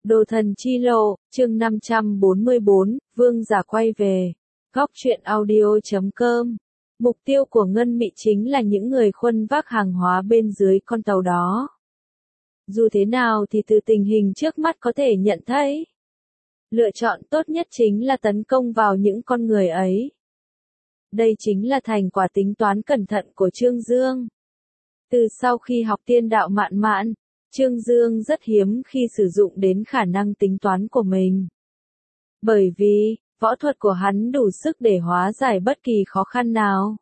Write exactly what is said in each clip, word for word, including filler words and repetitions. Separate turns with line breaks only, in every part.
Đồ thần chi lộ, chương năm trăm bốn mươi bốn, Vương giả quay về. Góc truyện audio chấm com. Mục tiêu của Ngân Mị chính là những người khuân vác hàng hóa bên dưới con tàu đó. Dù thế nào thì từ tình hình trước mắt có thể nhận thấy, lựa chọn tốt nhất chính là tấn công vào những con người ấy. Đây chính là thành quả tính toán cẩn thận của Trương Dương. Từ sau khi học tiên đạo mạn mạn, Trương Dương rất hiếm khi sử dụng đến khả năng tính toán của mình. Bởi vì, võ thuật của hắn đủ sức để hóa giải bất kỳ khó khăn nào.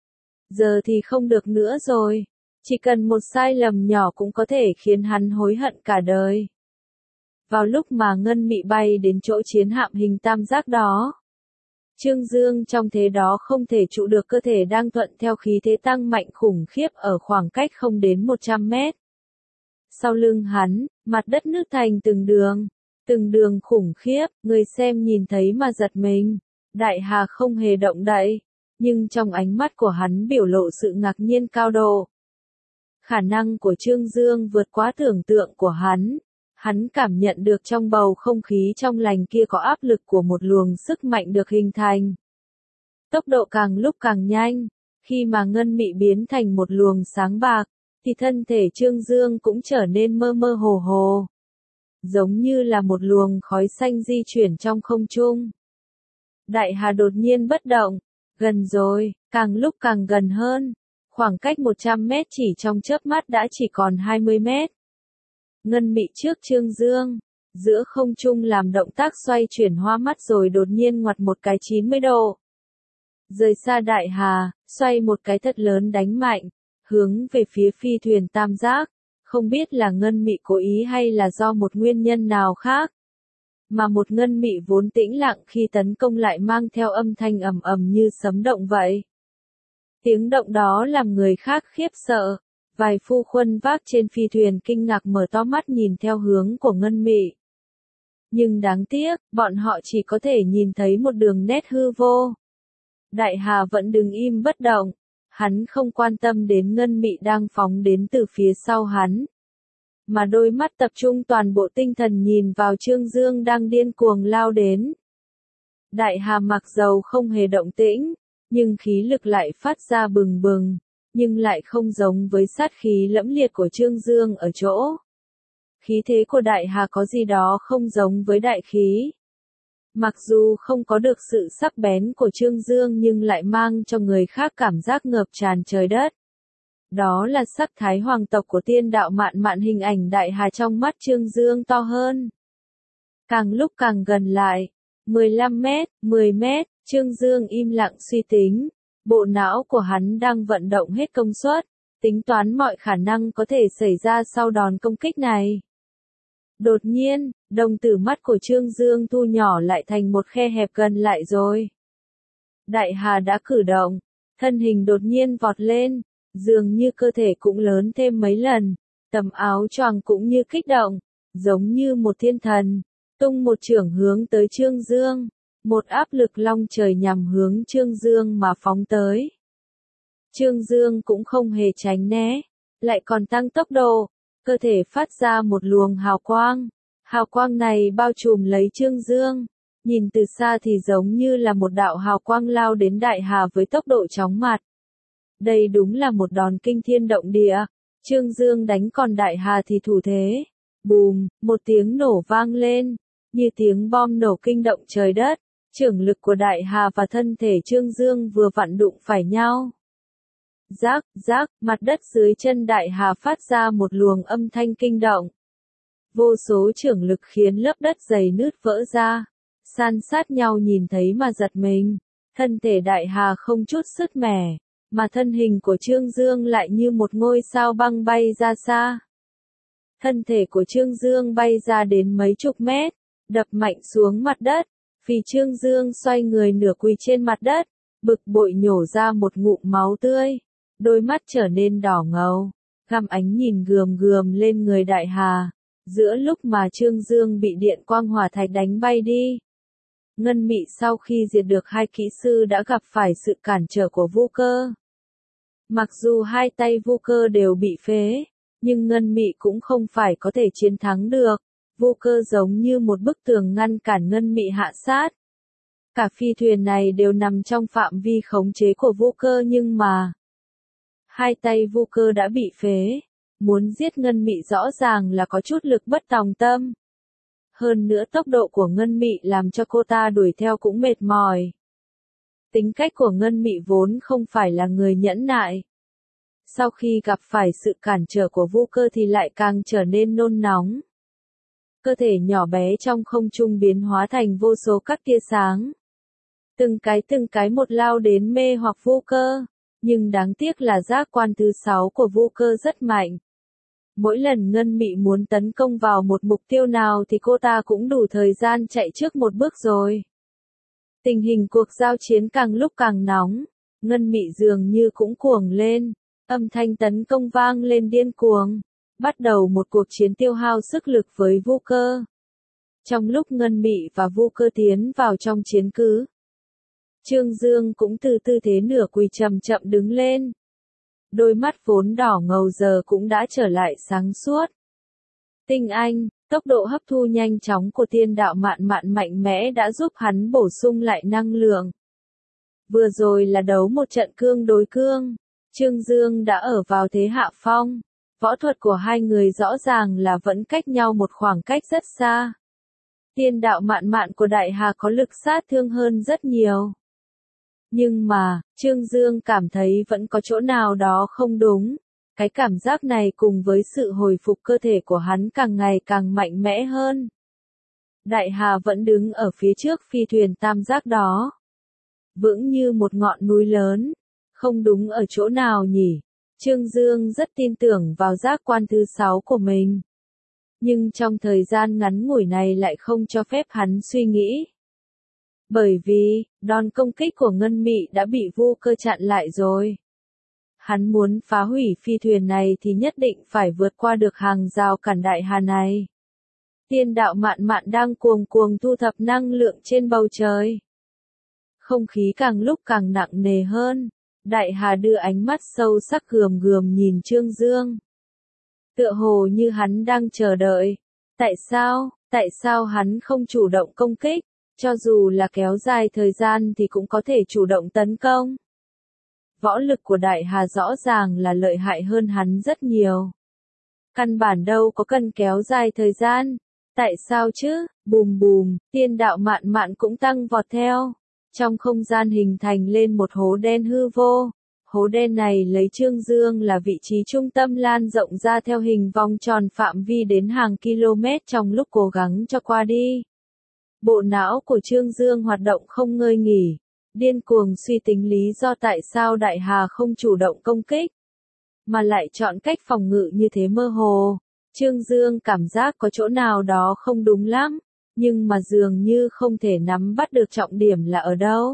Giờ thì không được nữa rồi. Chỉ cần một sai lầm nhỏ cũng có thể khiến hắn hối hận cả đời. Vào lúc mà Ngân Mị bay đến chỗ chiến hạm hình tam giác đó, Trương Dương trong thế đó không thể trụ được, cơ thể đang thuận theo khí thế tăng mạnh khủng khiếp ở khoảng cách không đến một trăm mét. Sau lưng hắn, mặt đất nứt thành từng đường, từng đường khủng khiếp, người xem nhìn thấy mà giật mình. Đại Hà không hề động đậy, nhưng trong ánh mắt của hắn biểu lộ sự ngạc nhiên cao độ. Khả năng của Trương Dương vượt quá tưởng tượng của hắn. Hắn cảm nhận được trong bầu không khí trong lành kia có áp lực của một luồng sức mạnh được hình thành. Tốc độ càng lúc càng nhanh, khi mà Ngân Mị biến thành một luồng sáng bạc, thì thân thể Trương Dương cũng trở nên mơ mơ hồ hồ. Giống như là một luồng khói xanh di chuyển trong không trung. Đại Hà đột nhiên bất động, gần rồi, càng lúc càng gần hơn. Khoảng cách một trăm mét chỉ trong chớp mắt đã chỉ còn hai mươi mét. Ngân Mị trước Trương Dương, giữa không trung làm động tác xoay chuyển hoa mắt rồi đột nhiên ngoặt một cái chín mươi độ. Rời xa Đại Hà, xoay một cái thật lớn đánh mạnh, hướng về phía phi thuyền tam giác. Không biết là Ngân Mị cố ý hay là do một nguyên nhân nào khác. Mà một Ngân Mị vốn tĩnh lặng khi tấn công lại mang theo âm thanh ầm ầm như sấm động vậy. Tiếng động đó làm người khác khiếp sợ. Vài phu khuân vác trên phi thuyền kinh ngạc mở to mắt nhìn theo hướng của Ngân Mị. Nhưng đáng tiếc, bọn họ chỉ có thể nhìn thấy một đường nét hư vô. Đại Hà vẫn đứng im bất động. Hắn không quan tâm đến Ngân Mị đang phóng đến từ phía sau hắn. Mà đôi mắt tập trung toàn bộ tinh thần nhìn vào Trương Dương đang điên cuồng lao đến. Đại Hà mặc dầu không hề động tĩnh, nhưng khí lực lại phát ra bừng bừng. Nhưng lại không giống với sát khí lẫm liệt của Trương Dương ở chỗ. Khí thế của Đại Hà có gì đó không giống với đại khí. Mặc dù không có được sự sắc bén của Trương Dương nhưng lại mang cho người khác cảm giác ngập tràn trời đất. Đó là sắc thái hoàng tộc của tiên đạo mạn mạn. Hình ảnh Đại Hà trong mắt Trương Dương to hơn. Càng lúc càng gần lại. mười lăm mét, mười mét, Trương Dương im lặng suy tính. Bộ não của hắn đang vận động hết công suất, tính toán mọi khả năng có thể xảy ra sau đòn công kích này. Đột nhiên, đồng tử mắt của Trương Dương thu nhỏ lại thành một khe hẹp gần lại rồi. Đại Hà đã cử động, thân hình đột nhiên vọt lên, dường như cơ thể cũng lớn thêm mấy lần, tấm áo choàng cũng như kích động, giống như một thiên thần, tung một chưởng hướng tới Trương Dương. Một áp lực long trời nhằm hướng Trương Dương mà phóng tới. Trương Dương cũng không hề tránh né, lại còn tăng tốc độ, cơ thể phát ra một luồng hào quang. Hào quang này bao trùm lấy Trương Dương, nhìn từ xa thì giống như là một đạo hào quang lao đến Đại Hà với tốc độ chóng mặt. Đây đúng là một đòn kinh thiên động địa. Trương Dương đánh còn Đại Hà thì thủ thế. Bùm, một tiếng nổ vang lên, như tiếng bom nổ kinh động trời đất. Chưởng lực của Đại Hà và thân thể Trương Dương vừa vặn đụng phải nhau. Rác, rác, mặt đất dưới chân Đại Hà phát ra một luồng âm thanh kinh động. Vô số chưởng lực khiến lớp đất dày nứt vỡ ra, san sát nhau nhìn thấy mà giật mình. Thân thể Đại Hà không chút sứt mẻ, mà thân hình của Trương Dương lại như một ngôi sao băng bay ra xa. Thân thể của Trương Dương bay ra đến mấy chục mét, đập mạnh xuống mặt đất. Vì Trương Dương xoay người nửa quỳ trên mặt đất, bực bội nhổ ra một ngụm máu tươi, đôi mắt trở nên đỏ ngầu, găm ánh nhìn gườm gườm lên người Đại Hà, giữa lúc mà Trương Dương bị điện quang hỏa thạch đánh bay đi. Ngân Mị sau khi diệt được hai kỹ sư đã gặp phải sự cản trở của Vu Cơ. Mặc dù hai tay Vu Cơ đều bị phế, nhưng Ngân Mị cũng không phải có thể chiến thắng được. Vô Cơ giống như một bức tường ngăn cản Ngân Mị hạ sát. Cả phi thuyền này đều nằm trong phạm vi khống chế của Vô Cơ nhưng mà hai tay Vô Cơ đã bị phế, muốn giết Ngân Mị rõ ràng là có chút lực bất tòng tâm. Hơn nữa tốc độ của Ngân Mị làm cho cô ta đuổi theo cũng mệt mỏi. Tính cách của Ngân Mị vốn không phải là người nhẫn nại. Sau khi gặp phải sự cản trở của Vô Cơ thì lại càng trở nên nôn nóng. Cơ thể nhỏ bé trong không trung biến hóa thành vô số các tia sáng. Từng cái từng cái một lao đến mê hoặc Vô Cơ. Nhưng đáng tiếc là giác quan thứ sáu của Vô Cơ rất mạnh. Mỗi lần Ngân Mị muốn tấn công vào một mục tiêu nào thì cô ta cũng đủ thời gian chạy trước một bước rồi. Tình hình cuộc giao chiến càng lúc càng nóng, Ngân Mị dường như cũng cuồng lên, âm thanh tấn công vang lên điên cuồng, bắt đầu một cuộc chiến tiêu hao sức lực với Vô Cơ. Trong lúc Ngân Mị và Vô Cơ tiến vào trong chiến cứ, Trương Dương cũng từ tư thế nửa quỳ chậm chậm đứng lên. Đôi mắt vốn đỏ ngầu giờ cũng đã trở lại sáng suốt. Tinh Anh, tốc độ hấp thu nhanh chóng của tiên đạo mạn mạn mạnh mẽ đã giúp hắn bổ sung lại năng lượng. Vừa rồi là đấu một trận cương đối cương, Trương Dương đã ở vào thế hạ phong. Võ thuật của hai người rõ ràng là vẫn cách nhau một khoảng cách rất xa. Tiên đạo mạn mạn của Đại Hà có lực sát thương hơn rất nhiều. Nhưng mà, Trương Dương cảm thấy vẫn có chỗ nào đó không đúng. Cái cảm giác này cùng với sự hồi phục cơ thể của hắn càng ngày càng mạnh mẽ hơn. Đại Hà vẫn đứng ở phía trước phi thuyền tam giác đó. Vững như một ngọn núi lớn. Không đúng ở chỗ nào nhỉ? Trương Dương rất tin tưởng vào giác quan thứ sáu của mình. Nhưng trong thời gian ngắn ngủi này lại không cho phép hắn suy nghĩ. Bởi vì, đòn công kích của Ngân Mị đã bị Vô Cơ chặn lại rồi. Hắn muốn phá hủy phi thuyền này thì nhất định phải vượt qua được hàng rào cản Đại Hà này. Tiên đạo mạn mạn đang cuồng cuồng thu thập năng lượng trên bầu trời. Không khí càng lúc càng nặng nề hơn. Đại Hà đưa ánh mắt sâu sắc gườm gườm nhìn Trương Dương. Tựa hồ như hắn đang chờ đợi. Tại sao, tại sao hắn không chủ động công kích? Cho dù là kéo dài thời gian thì cũng có thể chủ động tấn công. Võ lực của Đại Hà rõ ràng là lợi hại hơn hắn rất nhiều. Căn bản đâu có cần kéo dài thời gian. Tại sao chứ? Bùm bùm, tiên đạo mạn mạn cũng tăng vọt theo. Trong không gian hình thành lên một hố đen hư vô. Hố đen này lấy Trương Dương là vị trí trung tâm lan rộng ra theo hình vòng tròn phạm vi đến hàng km trong lúc cố gắng cho qua đi. Bộ não của Trương Dương hoạt động không ngơi nghỉ, điên cuồng suy tính lý do tại sao Đại Hà không chủ động công kích, mà lại chọn cách phòng ngự như thế mơ hồ. Trương Dương cảm giác có chỗ nào đó không đúng lắm, nhưng mà dường như không thể nắm bắt được trọng điểm là ở đâu.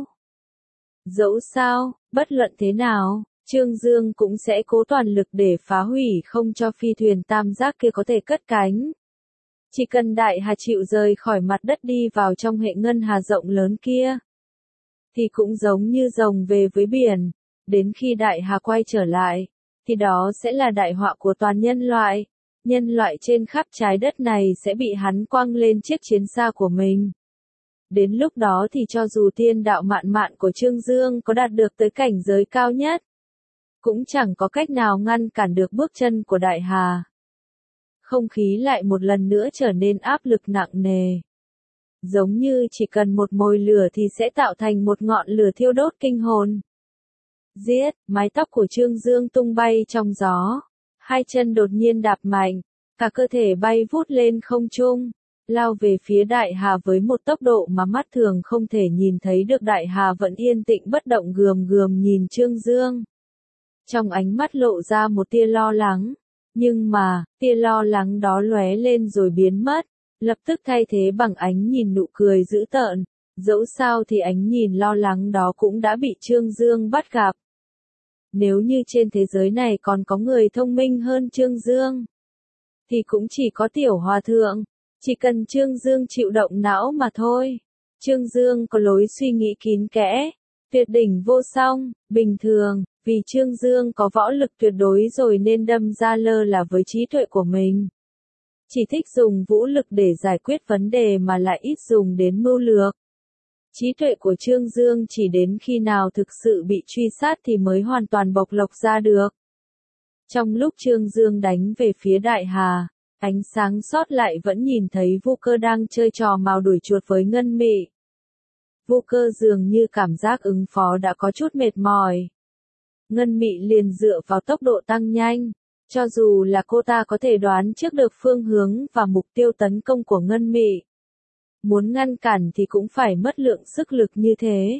Dẫu sao, bất luận thế nào, Trương Dương cũng sẽ cố toàn lực để phá hủy không cho phi thuyền tam giác kia có thể cất cánh. Chỉ cần Đại Hà chịu rời khỏi mặt đất đi vào trong hệ ngân hà rộng lớn kia, thì cũng giống như rồng về với biển, đến khi Đại Hà quay trở lại, thì đó sẽ là đại họa của toàn nhân loại. Nhân loại trên khắp trái đất này sẽ bị hắn quăng lên chiếc chiến xa của mình. Đến lúc đó thì cho dù tiên đạo mạn mạn của Trương Dương có đạt được tới cảnh giới cao nhất, cũng chẳng có cách nào ngăn cản được bước chân của Đại Hà. Không khí lại một lần nữa trở nên áp lực nặng nề. Giống như chỉ cần một mồi lửa thì sẽ tạo thành một ngọn lửa thiêu đốt kinh hồn. Giết, mái tóc của Trương Dương tung bay trong gió. Hai chân đột nhiên đạp mạnh, cả cơ thể bay vút lên không trung, lao về phía Đại Hà với một tốc độ mà mắt thường không thể nhìn thấy được. Đại Hà vẫn yên tĩnh bất động gườm gườm nhìn Trương Dương. Trong ánh mắt lộ ra một tia lo lắng, nhưng mà, tia lo lắng đó lóe lên rồi biến mất, lập tức thay thế bằng ánh nhìn nụ cười dữ tợn. Dẫu sao thì ánh nhìn lo lắng đó cũng đã bị Trương Dương bắt gặp. Nếu như trên thế giới này còn có người thông minh hơn Trương Dương, thì cũng chỉ có Tiểu Hòa Thượng. Chỉ cần Trương Dương chịu động não mà thôi. Trương Dương có lối suy nghĩ kín kẽ, tuyệt đỉnh vô song, bình thường, vì Trương Dương có võ lực tuyệt đối rồi nên đâm ra lơ là với trí tuệ của mình. Chỉ thích dùng vũ lực để giải quyết vấn đề mà lại ít dùng đến mưu lược. Trí tuệ của Trương Dương chỉ đến khi nào thực sự bị truy sát thì mới hoàn toàn bộc lộ ra được. Trong lúc Trương Dương đánh về phía Đại Hà, ánh sáng sót lại vẫn nhìn thấy Vu Cơ đang chơi trò mào đuổi chuột với Ngân Mị. Vu Cơ dường như cảm giác ứng phó đã có chút mệt mỏi. Ngân Mị liền dựa vào tốc độ tăng nhanh, cho dù là cô ta có thể đoán trước được phương hướng và mục tiêu tấn công của Ngân Mị. Muốn ngăn cản thì cũng phải mất lượng sức lực như thế.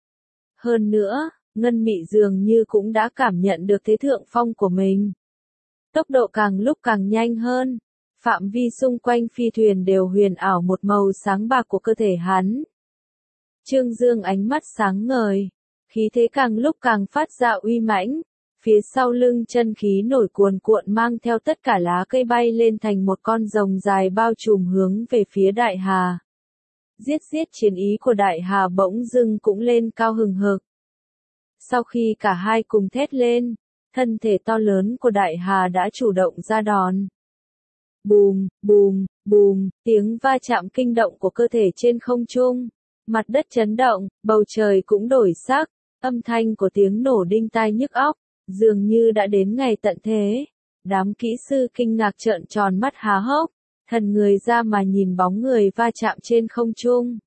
Hơn nữa, Ngân Mị dường như cũng đã cảm nhận được thế thượng phong của mình. Tốc độ càng lúc càng nhanh hơn, phạm vi xung quanh phi thuyền đều huyền ảo một màu sáng bạc của cơ thể hắn. Trương Dương ánh mắt sáng ngời, khí thế càng lúc càng phát ra uy mãnh, phía sau lưng chân khí nổi cuồn cuộn mang theo tất cả lá cây bay lên thành một con rồng dài bao trùm hướng về phía Đại Hà. Giết giết chiến ý của Đại Hà bỗng dưng cũng lên cao hừng hực. Sau khi cả hai cùng thét lên, thân thể to lớn của Đại Hà đã chủ động ra đòn. Bùm, bùm, bùm, tiếng va chạm kinh động của cơ thể trên không trung, mặt đất chấn động, bầu trời cũng đổi sắc, âm thanh của tiếng nổ đinh tai nhức óc, dường như đã đến ngày tận thế. Đám kỹ sư kinh ngạc trợn tròn mắt há hốc, thần người ra mà nhìn bóng người va chạm trên không trung.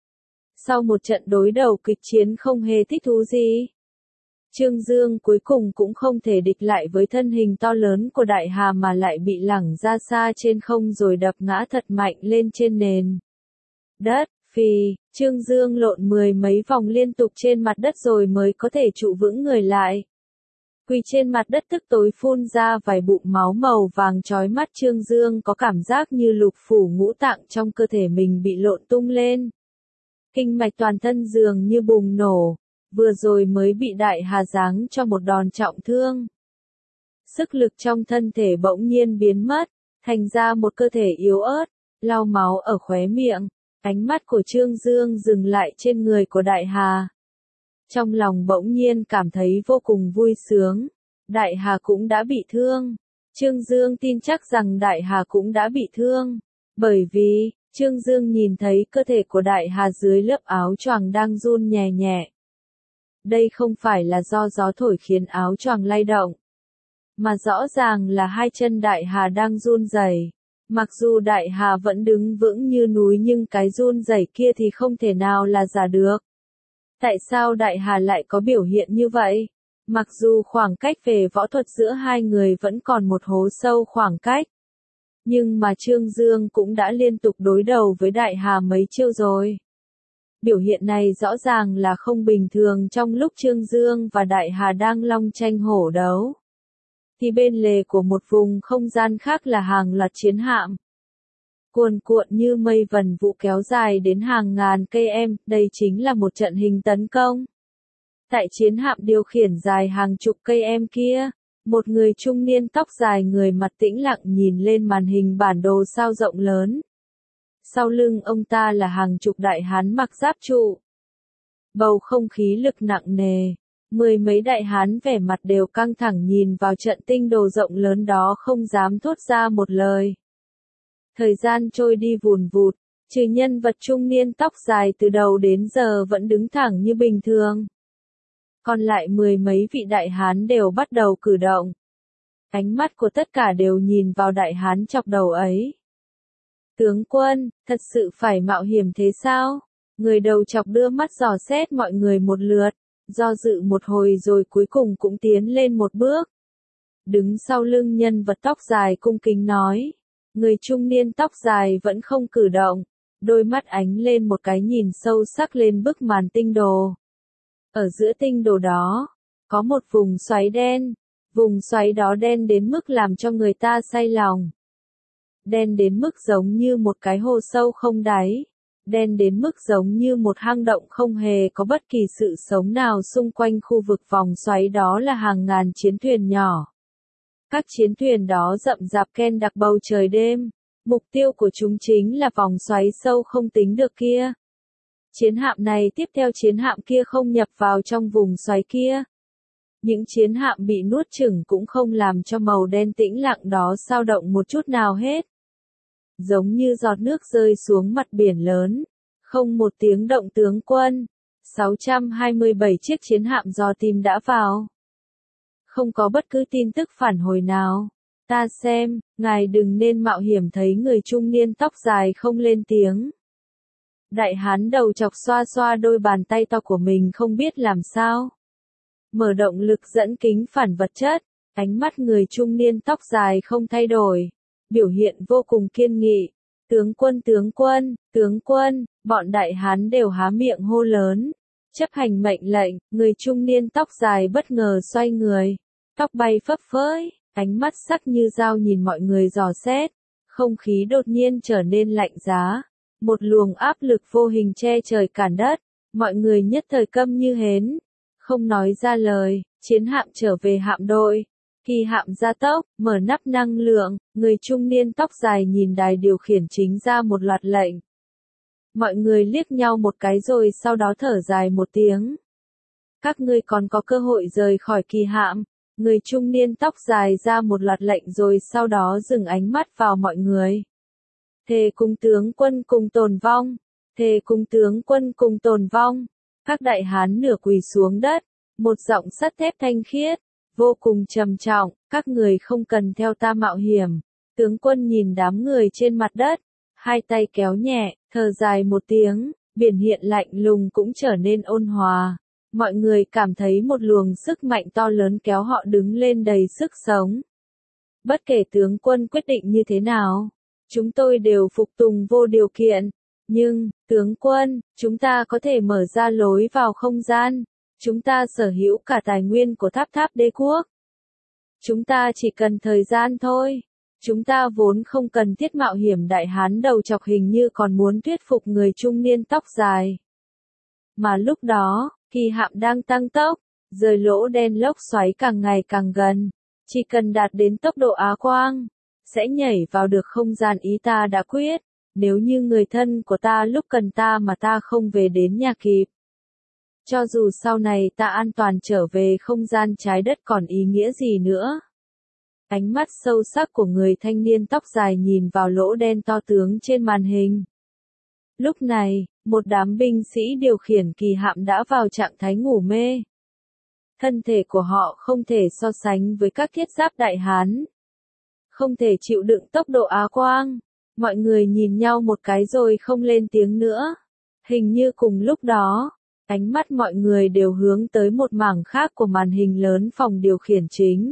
Sau một trận đối đầu kịch chiến không hề thích thú gì, Trương Dương cuối cùng cũng không thể địch lại với thân hình to lớn của Đại Hà mà lại bị lẳng ra xa trên không rồi đập ngã thật mạnh lên trên nền đất. Phì, Trương Dương lộn mười mấy vòng liên tục trên mặt đất rồi mới có thể trụ vững người lại. Quỳ trên mặt đất tức tối phun ra vài bụng máu màu vàng chói mắt. Trương Dương có cảm giác như lục phủ ngũ tạng trong cơ thể mình bị lộn tung lên. Kinh mạch toàn thân dường như bùng nổ, vừa rồi mới bị Đại Hà giáng cho một đòn trọng thương. Sức lực trong thân thể bỗng nhiên biến mất, thành ra một cơ thể yếu ớt, lau máu ở khóe miệng. Ánh mắt của Trương Dương dừng lại trên người của Đại Hà. Trong lòng bỗng nhiên cảm thấy vô cùng vui sướng. Đại Hà cũng đã bị thương. Trương Dương tin chắc rằng Đại Hà cũng đã bị thương. Bởi vì, Trương Dương nhìn thấy cơ thể của Đại Hà dưới lớp áo choàng đang run nhẹ nhẹ. Đây không phải là do gió thổi khiến áo choàng lay động, mà rõ ràng là hai chân Đại Hà đang run rẩy. Mặc dù Đại Hà vẫn đứng vững như núi nhưng cái run rẩy kia thì không thể nào là giả được. Tại sao Đại Hà lại có biểu hiện như vậy? Mặc dù khoảng cách về võ thuật giữa hai người vẫn còn một hố sâu khoảng cách, nhưng mà Trương Dương cũng đã liên tục đối đầu với Đại Hà mấy chiêu rồi. Biểu hiện này rõ ràng là không bình thường. Trong lúc Trương Dương và Đại Hà đang long tranh hổ đấu, thì bên lề của một vùng không gian khác là hàng loạt chiến hạm. Cuồn cuộn như mây vần vũ kéo dài đến hàng ngàn cây em, đây chính là một trận hình tấn công. Tại chiến hạm điều khiển dài hàng chục cây em kia, một người trung niên tóc dài người mặt tĩnh lặng nhìn lên màn hình bản đồ sao rộng lớn. Sau lưng ông ta là hàng chục đại hán mặc giáp trụ. Bầu không khí lực nặng nề. Mười mấy đại hán vẻ mặt đều căng thẳng nhìn vào trận tinh đồ rộng lớn đó không dám thốt ra một lời. Thời gian trôi đi vùn vụt, trừ nhân vật trung niên tóc dài từ đầu đến giờ vẫn đứng thẳng như bình thường. Còn lại mười mấy vị đại hán đều bắt đầu cử động. Ánh mắt của tất cả đều nhìn vào đại hán chọc đầu ấy. Tướng quân, thật sự phải mạo hiểm thế sao? Người đầu chọc đưa mắt dò xét mọi người một lượt. Do dự một hồi rồi cuối cùng cũng tiến lên một bước. Đứng sau lưng nhân vật tóc dài cung kính nói. Người trung niên tóc dài vẫn không cử động. Đôi mắt ánh lên một cái nhìn sâu sắc lên bức màn tinh đồ. Ở giữa tinh đồ đó, có một vùng xoáy đen. Vùng xoáy đó đen đến mức làm cho người ta say lòng. Đen đến mức giống như một cái hồ sâu không đáy. Đen đến mức giống như một hang động không hề có bất kỳ sự sống nào xung quanh khu vực vòng xoáy đó là hàng ngàn chiến thuyền nhỏ. Các chiến thuyền đó rậm rạp ken đặc bầu trời đêm, mục tiêu của chúng chính là vòng xoáy sâu không tính được kia. Chiến hạm này tiếp theo chiến hạm kia không nhập vào trong vùng xoáy kia. Những chiến hạm bị nuốt chửng cũng không làm cho màu đen tĩnh lặng đó xao động một chút nào hết. giống như giọt nước rơi xuống mặt biển lớn. Không một tiếng động tướng quân. sáu trăm hai mươi bảy chiếc chiến hạm do tìm đã vào. Không có bất cứ tin tức phản hồi nào. Ta xem, ngài đừng nên mạo hiểm thấy người trung niên tóc dài không lên tiếng. Đại hán đầu chọc xoa xoa đôi bàn tay to của mình không biết làm sao. Mở động lực dẫn kính phản vật chất, ánh mắt người trung niên tóc dài không thay đổi. Biểu hiện vô cùng kiên nghị. Tướng quân tướng quân, tướng quân, bọn đại hán đều há miệng hô lớn. Chấp hành mệnh lệnh, người trung niên tóc dài bất ngờ xoay người. Tóc bay phấp phới, ánh mắt sắc như dao nhìn mọi người dò xét. Không khí đột nhiên trở nên lạnh giá. Một luồng áp lực vô hình che trời cản đất. Mọi người nhất thời câm như hến. Không nói ra lời, chiến hạm trở về hạm đội. Kỳ hạm gia tốc, mở nắp năng lượng, người trung niên tóc dài nhìn đài điều khiển chính ra một loạt lệnh. Mọi người liếc nhau một cái rồi sau đó thở dài một tiếng. Các ngươi còn có cơ hội rời khỏi kỳ hạm. Người trung niên tóc dài ra một loạt lệnh rồi sau đó dừng ánh mắt vào mọi người. Thề cùng tướng quân cùng tồn vong. Thề cùng tướng quân cùng tồn vong. Các đại hán nửa quỳ xuống đất. Một giọng sắt thép thanh khiết. Vô cùng trầm trọng, các người không cần theo ta mạo hiểm. Tướng quân nhìn đám người trên mặt đất. Hai tay kéo nhẹ, thở dài một tiếng. Biển hiện lạnh lùng cũng trở nên ôn hòa. Mọi người cảm thấy một luồng sức mạnh to lớn kéo họ đứng lên đầy sức sống. Bất kể tướng quân quyết định như thế nào, chúng tôi đều phục tùng vô điều kiện. Nhưng, tướng quân, chúng ta có thể mở ra lối vào không gian. Chúng ta sở hữu cả tài nguyên của tháp tháp đế quốc. Chúng ta chỉ cần thời gian thôi. Chúng ta vốn không cần thiết mạo hiểm. Đại hán đầu chọc hình như còn muốn thuyết phục người trung niên tóc dài. Mà lúc đó, kỳ hạm đang tăng tốc, rời lỗ đen lốc xoáy càng ngày càng gần. Chỉ cần đạt đến tốc độ Á quang, sẽ nhảy vào được không gian. Ý ta đã quyết, nếu như người thân của ta lúc cần ta mà ta không về đến nhà kịp. Cho dù sau này ta an toàn trở về không gian trái đất còn ý nghĩa gì nữa. Ánh mắt sâu sắc của người thanh niên tóc dài nhìn vào lỗ đen to tướng trên màn hình. Lúc này, một đám binh sĩ điều khiển kỳ hạm đã vào trạng thái ngủ mê. Thân thể của họ không thể so sánh với các thiết giáp đại hán. Không thể chịu đựng tốc độ Á quang. Mọi người nhìn nhau một cái rồi không lên tiếng nữa. Hình như cùng lúc đó, ánh mắt mọi người đều hướng tới một mảng khác của màn hình lớn phòng điều khiển chính.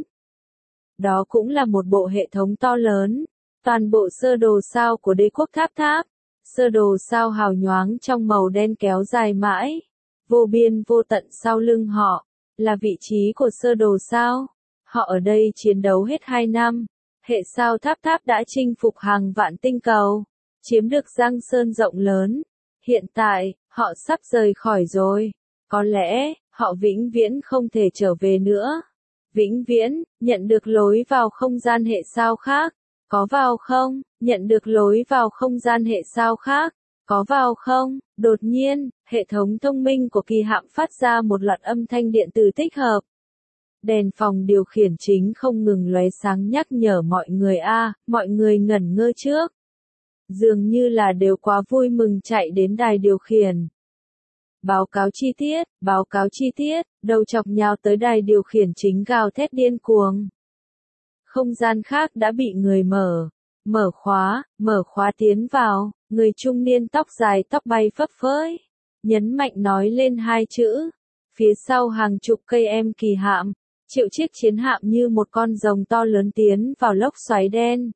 Đó cũng là một bộ hệ thống to lớn. Toàn bộ sơ đồ sao của đế quốc tháp tháp. Sơ đồ sao hào nhoáng trong màu đen kéo dài mãi. Vô biên vô tận sau lưng họ. Là vị trí của sơ đồ sao. Họ ở đây chiến đấu hết hai năm. Hệ sao tháp tháp đã chinh phục hàng vạn tinh cầu. Chiếm được Giang Sơn rộng lớn. Hiện tại, họ sắp rời khỏi rồi. Có lẽ, họ vĩnh viễn không thể trở về nữa. Vĩnh viễn, nhận được lối vào không gian hệ sao khác. Có vào không? Nhận được lối vào không gian hệ sao khác. Có vào không? Đột nhiên, hệ thống thông minh của kỳ hạm phát ra một loạt âm thanh điện tử tích hợp. Đèn phòng điều khiển chính không ngừng lóe sáng nhắc nhở mọi người a, à, mọi người ngẩn ngơ trước. Dường như là đều quá vui mừng chạy đến đài điều khiển. Báo cáo chi tiết, báo cáo chi tiết, đầu chọc nhào tới đài điều khiển chính gào thét điên cuồng. Không gian khác đã bị người mở, mở khóa, mở khóa tiến vào, người trung niên tóc dài tóc bay phấp phới. Nhấn mạnh nói lên hai chữ. Phía sau hàng chục cây em kỳ hạm, triệu chiếc chiến hạm như một con rồng to lớn tiến vào lốc xoáy đen.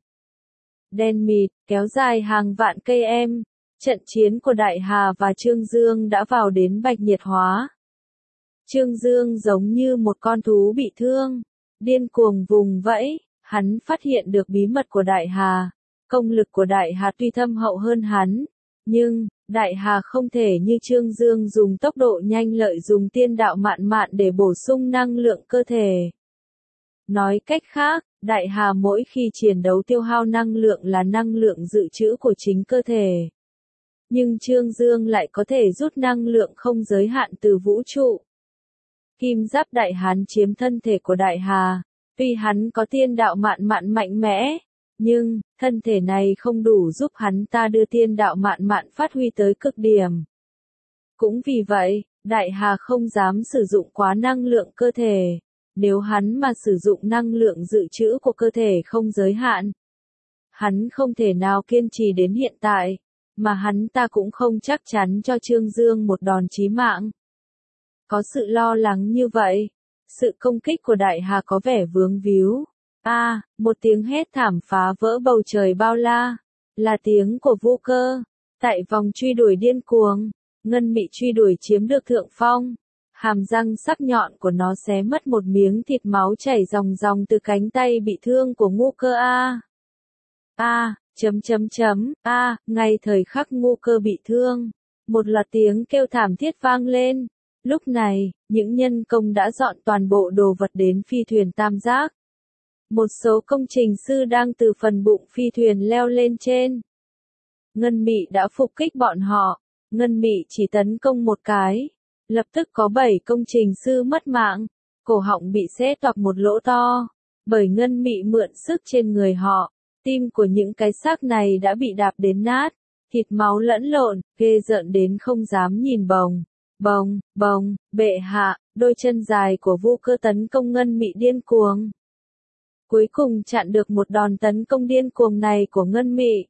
Đen mịt, kéo dài hàng vạn cây em. Trận chiến của Đại Hà và Trương Dương đã vào đến bạch nhiệt hóa. Trương Dương giống như một con thú bị thương, điên cuồng vùng vẫy, hắn phát hiện được bí mật của Đại Hà. Công lực của Đại Hà tuy thâm hậu hơn hắn, nhưng, Đại Hà không thể như Trương Dương dùng tốc độ nhanh lợi dùng tiên đạo mạn mạn để bổ sung năng lượng cơ thể. Nói cách khác, Đại Hà mỗi khi chiến đấu tiêu hao năng lượng là năng lượng dự trữ của chính cơ thể. Nhưng Trương Dương lại có thể rút năng lượng không giới hạn từ vũ trụ. Kim giáp Đại Hán chiếm thân thể của Đại Hà, tuy hắn có tiên đạo mạn mạn mạnh mẽ, Nhưng, thân thể này không đủ giúp hắn ta đưa tiên đạo mạn mạn phát huy tới cực điểm. Cũng vì vậy, Đại Hà không dám sử dụng quá năng lượng cơ thể. Nếu hắn mà sử dụng năng lượng dự trữ của cơ thể không giới hạn, hắn không thể nào kiên trì đến hiện tại, mà hắn ta cũng không chắc chắn cho Trương Dương một đòn chí mạng. Có sự lo lắng như vậy, sự công kích của Đại Hà có vẻ vướng víu. A, à, một tiếng hét thảm phá vỡ bầu trời bao la, là tiếng của Vu Cơ. Tại vòng truy đuổi điên cuồng, Ngân Mị truy đuổi chiếm được thượng phong. Hàm răng sắc nhọn của nó xé mất một miếng thịt, máu chảy ròng ròng từ cánh tay bị thương của Ngô Cơ. A. A, chấm chấm chấm, a, ngay thời khắc Ngô Cơ bị thương, một loạt tiếng kêu thảm thiết vang lên. Lúc này, những nhân công đã dọn toàn bộ đồ vật đến phi thuyền tam giác. Một số công trình sư đang từ phần bụng phi thuyền leo lên trên. Ngân Mị đã phục kích bọn họ. Ngân Mị chỉ tấn công một cái, lập tức có bảy công trình sư mất mạng, cổ họng bị xé toạc một lỗ to, bởi Ngân Mị mượn sức trên người họ. Tim của những cái xác này đã bị đạp đến nát, thịt máu lẫn lộn, ghê rợn đến không dám nhìn. Bồng, bồng, bồng, bệ hạ, đôi chân dài của Vu Cơ tấn công Ngân Mị điên cuồng. Cuối cùng chặn được một đòn tấn công điên cuồng này của Ngân Mị.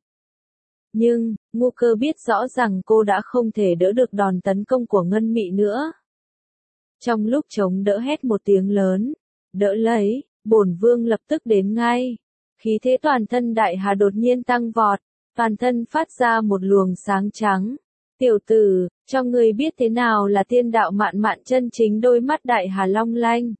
Nhưng, Ngô Cơ biết rõ rằng cô đã không thể đỡ được đòn tấn công của Ngân Mị nữa. Trong lúc chống đỡ hét một tiếng lớn, đỡ lấy, bổn vương lập tức đến ngay. Khí thế toàn thân Đại Hà đột nhiên tăng vọt, toàn thân phát ra một luồng sáng trắng. Tiểu tử, cho ngươi biết thế nào là tiên đạo mạn mạn chân chính. Đôi mắt Đại Hà long lanh,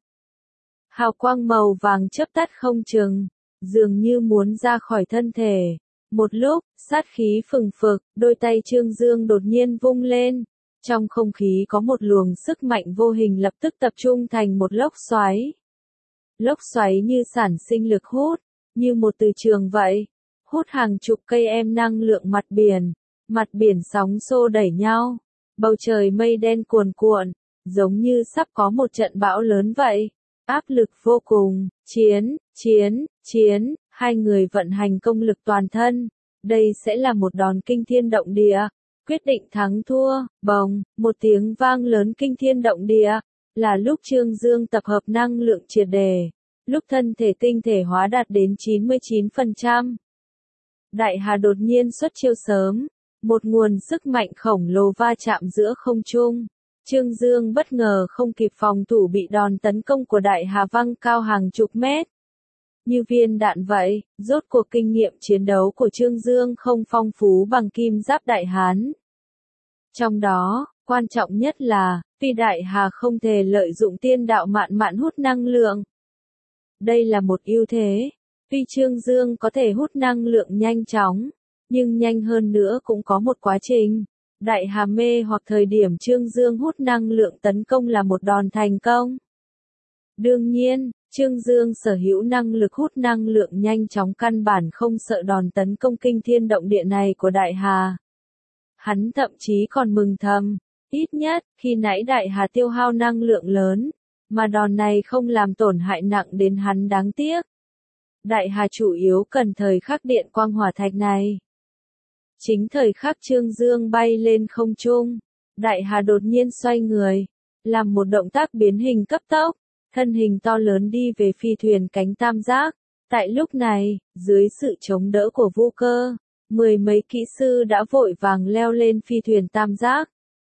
hào quang màu vàng chớp tắt không chừng, dường như muốn ra khỏi thân thể. Một lúc, sát khí phừng phực, đôi tay Trương Dương đột nhiên vung lên. Trong không khí có một luồng sức mạnh vô hình lập tức tập trung thành một lốc xoáy. Lốc xoáy như sản sinh lực hút, như một từ trường vậy, hút hàng chục cây em năng lượng mặt biển. Mặt biển sóng xô đẩy nhau, bầu trời mây đen cuồn cuộn, giống như sắp có một trận bão lớn vậy. Áp lực vô cùng, chiến, chiến, chiến, hai người vận hành công lực toàn thân. Đây sẽ là một đòn kinh thiên động địa, quyết định thắng thua. Bồng, một tiếng vang lớn kinh thiên động địa, là lúc Trương Dương tập hợp năng lượng triệt đề, lúc thân thể tinh thể hóa đạt đến chín mươi chín phần trăm. Đại Hà đột nhiên xuất chiêu sớm, một nguồn sức mạnh khổng lồ va chạm giữa không trung. Trương Dương bất ngờ không kịp phòng thủ bị đòn tấn công của Đại Hà văng cao hàng chục mét. Như viên đạn vậy, rốt cuộc kinh nghiệm chiến đấu của Trương Dương không phong phú bằng Kim Giáp Đại Hán. Trong đó, quan trọng nhất là, vì Đại Hà không thể lợi dụng tiên đạo mạn mạn hút năng lượng. Đây là một ưu thế, tuy Trương Dương có thể hút năng lượng nhanh chóng, nhưng nhanh hơn nữa cũng có một quá trình. Đại Hà mê hoặc thời điểm Trương Dương hút năng lượng tấn công là một đòn thành công. Đương nhiên, Trương Dương sở hữu năng lực hút năng lượng nhanh chóng căn bản không sợ đòn tấn công kinh thiên động địa này của Đại Hà. Hắn thậm chí còn mừng thầm, ít nhất, khi nãy Đại Hà tiêu hao năng lượng lớn, mà đòn này không làm tổn hại nặng đến hắn đáng tiếc. Đại Hà chủ yếu cần thời khắc điện quang hỏa thạch này. Chính thời khắc Trương Dương bay lên không trung, Đại Hà đột nhiên xoay người, làm một động tác biến hình cấp tốc, thân hình to lớn đi về phi thuyền cánh tam giác. Tại lúc này, dưới sự chống đỡ của Vu Cơ, mười mấy kỹ sư đã vội vàng leo lên phi thuyền tam giác.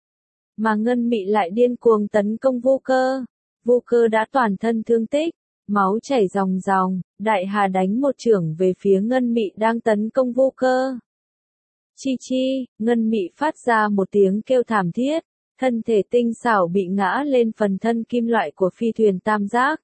Mà Ngân Mị lại điên cuồng tấn công Vu Cơ. Vu Cơ đã toàn thân thương tích, máu chảy ròng ròng, Đại Hà đánh một chưởng về phía Ngân Mị đang tấn công Vu Cơ. Chi chi, Ngân Mị phát ra một tiếng kêu thảm thiết, thân thể tinh xảo bị ngã lên phần thân kim loại của phi thuyền tam giác.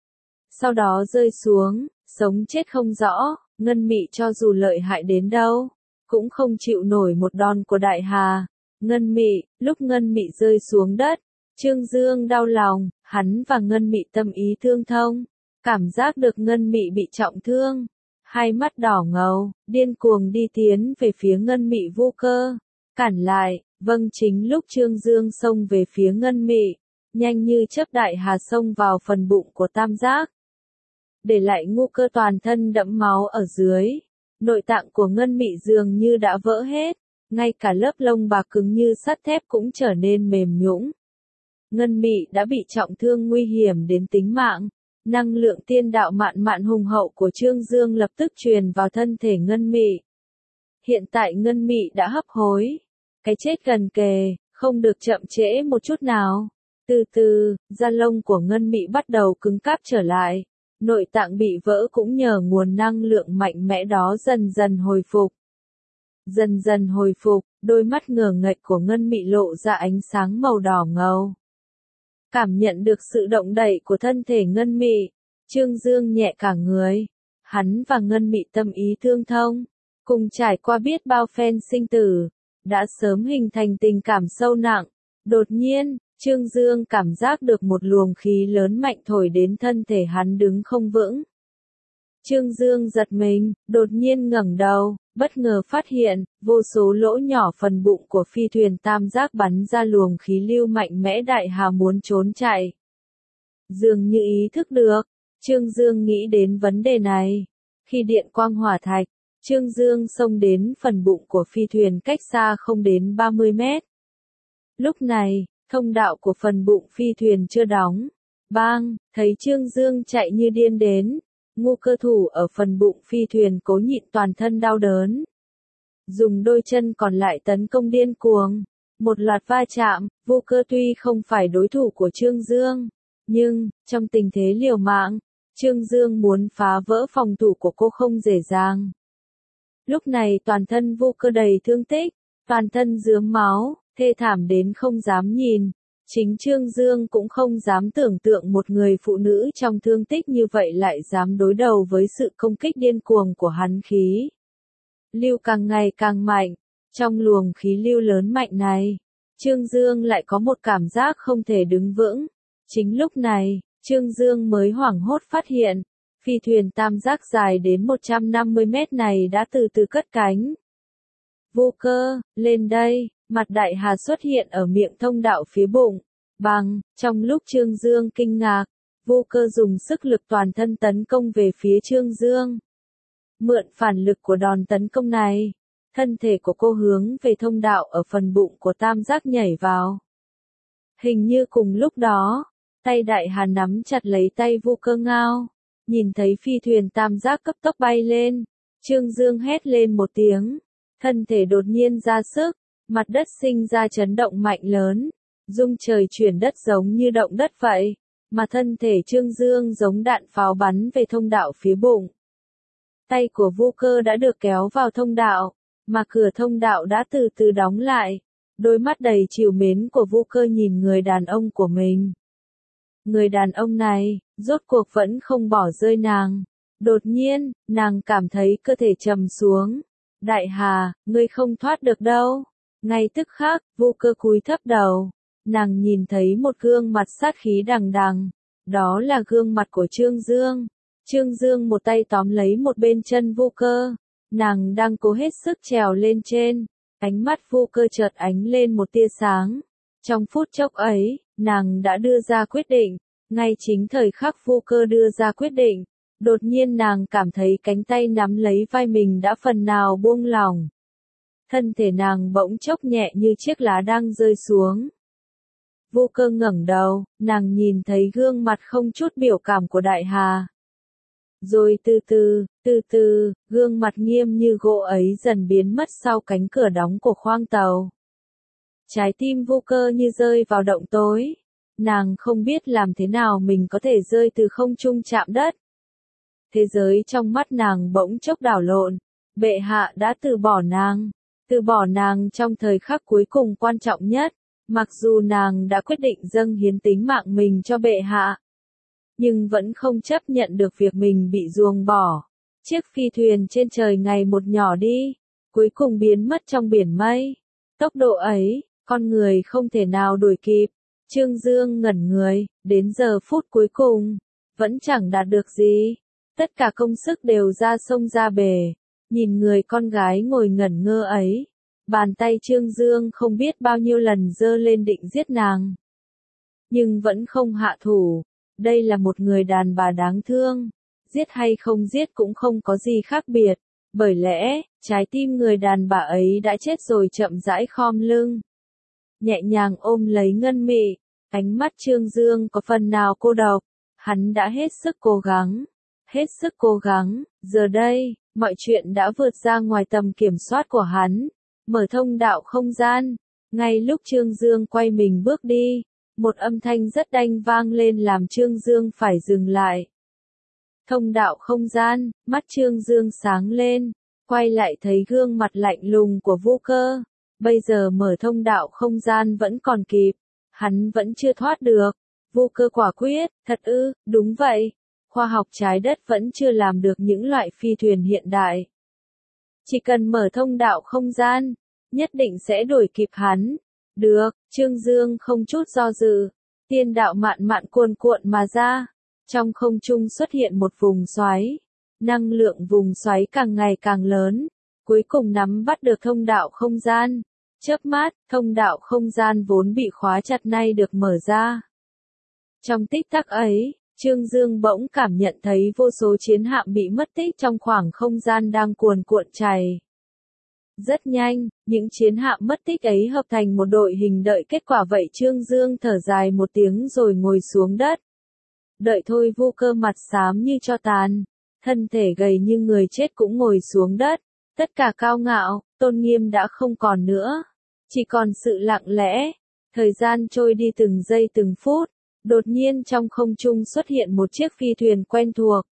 Sau đó rơi xuống, sống chết không rõ, Ngân Mị cho dù lợi hại đến đâu, cũng không chịu nổi một đòn của Đại Hà. Ngân Mị, lúc Ngân Mị rơi xuống đất, Trương Dương đau lòng, hắn và Ngân Mị tâm ý tương thông, cảm giác được Ngân Mị bị trọng thương. Hai mắt đỏ ngầu, điên cuồng đi tiến về phía Ngân Mị. Vu Cơ cản lại, vâng chính lúc Trương Dương xông về phía Ngân Mị, nhanh như chớp Đại Hà xông vào phần bụng của tam giác, để lại Ngô Cơ toàn thân đẫm máu ở dưới. Nội tạng của Ngân Mị dường như đã vỡ hết, ngay cả lớp lông bạc cứng như sắt thép cũng trở nên mềm nhũn. Ngân Mị đã bị trọng thương nguy hiểm đến tính mạng. Năng lượng tiên đạo mạn mạn hùng hậu của Trương Dương lập tức truyền vào thân thể Ngân Mị. Hiện tại Ngân Mị đã hấp hối. Cái chết gần kề, không được chậm trễ một chút nào. Từ từ, da lông của Ngân Mị bắt đầu cứng cáp trở lại. Nội tạng bị vỡ cũng nhờ nguồn năng lượng mạnh mẽ đó dần dần hồi phục. Dần dần hồi phục, đôi mắt ngờ nghệch của Ngân Mị lộ ra ánh sáng màu đỏ ngầu. Cảm nhận được sự động đậy của thân thể Ngân Mị, Trương Dương nhẹ cả người. Hắn và Ngân Mị tâm ý tương thông, cùng trải qua biết bao phen sinh tử, đã sớm hình thành tình cảm sâu nặng. Đột nhiên, Trương Dương cảm giác được một luồng khí lớn mạnh thổi đến thân thể hắn đứng không vững. Trương Dương giật mình, đột nhiên ngẩng đầu, bất ngờ phát hiện, vô số lỗ nhỏ phần bụng của phi thuyền tam giác bắn ra luồng khí lưu mạnh mẽ. Đại Hà muốn trốn chạy. Dường như ý thức được, Trương Dương nghĩ đến vấn đề này. Khi điện quang hỏa thạch, Trương Dương xông đến phần bụng của phi thuyền cách xa không đến ba mươi mét. Lúc này, thông đạo của phần bụng phi thuyền chưa đóng. Bang, thấy Trương Dương chạy như điên đến. Ngô Cơ thủ ở phần bụng phi thuyền cố nhịn toàn thân đau đớn. Dùng đôi chân còn lại tấn công điên cuồng. Một loạt va chạm, Vô Cơ tuy không phải đối thủ của Trương Dương. Nhưng, trong tình thế liều mạng, Trương Dương muốn phá vỡ phòng thủ của cô không dễ dàng. Lúc này toàn thân Vô Cơ đầy thương tích, toàn thân rướm máu, thê thảm đến không dám nhìn. Chính Trương Dương cũng không dám tưởng tượng một người phụ nữ trong thương tích như vậy lại dám đối đầu với sự công kích điên cuồng của hắn. Khí lưu càng ngày càng mạnh. Trong luồng khí lưu lớn mạnh này, Trương Dương lại có một cảm giác không thể đứng vững. Chính lúc này, Trương Dương mới hoảng hốt phát hiện, phi thuyền tam giác dài đến một trăm năm mươi mét này đã từ từ cất cánh. Vô Cơ, lên đây. Mặt Đại Hà xuất hiện ở miệng thông đạo phía bụng. Bằng, trong lúc Trương Dương kinh ngạc, Vô Cơ dùng sức lực toàn thân tấn công về phía Trương Dương. Mượn phản lực của đòn tấn công này, thân thể của cô hướng về thông đạo ở phần bụng của tam giác nhảy vào. Hình như cùng lúc đó, tay Đại Hà nắm chặt lấy tay Vô Cơ ngao. Nhìn thấy phi thuyền tam giác cấp tốc bay lên, Trương Dương hét lên một tiếng. Thân thể đột nhiên ra sức. Mặt đất sinh ra chấn động mạnh lớn, rung trời chuyển đất giống như động đất vậy, mà thân thể Trương Dương giống đạn pháo bắn về thông đạo phía bụng. Tay của Vô Cơ đã được kéo vào thông đạo, mà cửa thông đạo đã từ từ đóng lại. Đôi mắt đầy trìu mến của Vô Cơ nhìn người đàn ông của mình. Người đàn ông này, rốt cuộc vẫn không bỏ rơi nàng. Đột nhiên, nàng cảm thấy cơ thể trầm xuống. Đại Hà, ngươi không thoát được đâu. Ngay tức khắc, Vô Cơ cúi thấp đầu. Nàng nhìn thấy một gương mặt sát khí đằng đằng. Đó là gương mặt của Trương Dương. Trương Dương một tay tóm lấy một bên chân Vô Cơ. Nàng đang cố hết sức trèo lên trên. Ánh mắt Vô Cơ chợt ánh lên một tia sáng. Trong phút chốc ấy, nàng đã đưa ra quyết định. Ngay chính thời khắc Vô Cơ đưa ra quyết định, đột nhiên nàng cảm thấy cánh tay nắm lấy vai mình đã phần nào buông lỏng. Thân thể nàng bỗng chốc nhẹ như chiếc lá đang rơi xuống. Vô Cơ ngẩng đầu, nàng nhìn thấy gương mặt không chút biểu cảm của Đại Hà. Rồi từ từ, từ từ, gương mặt nghiêm như gỗ ấy dần biến mất sau cánh cửa đóng của khoang tàu. Trái tim Vô Cơ như rơi vào động tối. Nàng không biết làm thế nào mình có thể rơi từ không trung chạm đất. Thế giới trong mắt nàng bỗng chốc đảo lộn. Bệ hạ đã từ bỏ nàng. Từ bỏ nàng trong thời khắc cuối cùng quan trọng nhất. Mặc dù nàng đã quyết định dâng hiến tính mạng mình cho bệ hạ, nhưng vẫn không chấp nhận được việc mình bị ruồng bỏ. Chiếc phi thuyền trên trời ngày một nhỏ đi, cuối cùng biến mất trong biển mây. Tốc độ ấy, con người không thể nào đuổi kịp. Trương Dương ngẩn người, đến giờ phút cuối cùng, vẫn chẳng đạt được gì. Tất cả công sức đều ra sông ra bể. Nhìn người con gái ngồi ngẩn ngơ ấy, bàn tay Trương Dương không biết bao nhiêu lần giơ lên định giết nàng, nhưng vẫn không hạ thủ. Đây là một người đàn bà đáng thương, giết hay không giết cũng không có gì khác biệt. Bởi lẽ, trái tim người đàn bà ấy đã chết rồi chậm rãi khom lưng. Nhẹ nhàng ôm lấy Ngân Mị, ánh mắt Trương Dương có phần nào cô độc, hắn đã hết sức cố gắng, hết sức cố gắng, giờ đây, mọi chuyện đã vượt ra ngoài tầm kiểm soát của hắn, mở thông đạo không gian, ngay lúc Trương Dương quay mình bước đi, một âm thanh rất đanh vang lên làm Trương Dương phải dừng lại. Thông đạo không gian, mắt Trương Dương sáng lên, quay lại thấy gương mặt lạnh lùng của Vô Cơ. Bây giờ mở thông đạo không gian vẫn còn kịp, hắn vẫn chưa thoát được. Vô Cơ quả quyết, thật ư, đúng vậy. Khoa học trái đất vẫn chưa làm được những loại phi thuyền hiện đại. Chỉ cần mở thông đạo không gian, nhất định sẽ đuổi kịp hắn. Được, Trương Dương không chút do dự, tiên đạo mạn mạn cuồn cuộn mà ra. Trong không trung xuất hiện một vùng xoáy. Năng lượng vùng xoáy càng ngày càng lớn, cuối cùng nắm bắt được thông đạo không gian. Chớp mắt, thông đạo không gian vốn bị khóa chặt nay được mở ra. Trong tích tắc ấy, Trương Dương bỗng cảm nhận thấy vô số chiến hạm bị mất tích trong khoảng không gian đang cuồn cuộn chảy. Rất nhanh, những chiến hạm mất tích ấy hợp thành một đội hình đợi kết quả vậy. Trương Dương thở dài một tiếng rồi ngồi xuống đất. Đợi thôi. Vô Cơ mặt xám như tro tàn, thân thể gầy như người chết cũng ngồi xuống đất. Tất cả cao ngạo, tôn nghiêm đã không còn nữa. Chỉ còn sự lặng lẽ. Thời gian trôi đi từng giây từng phút. Đột nhiên trong không trung xuất hiện một chiếc phi thuyền quen thuộc.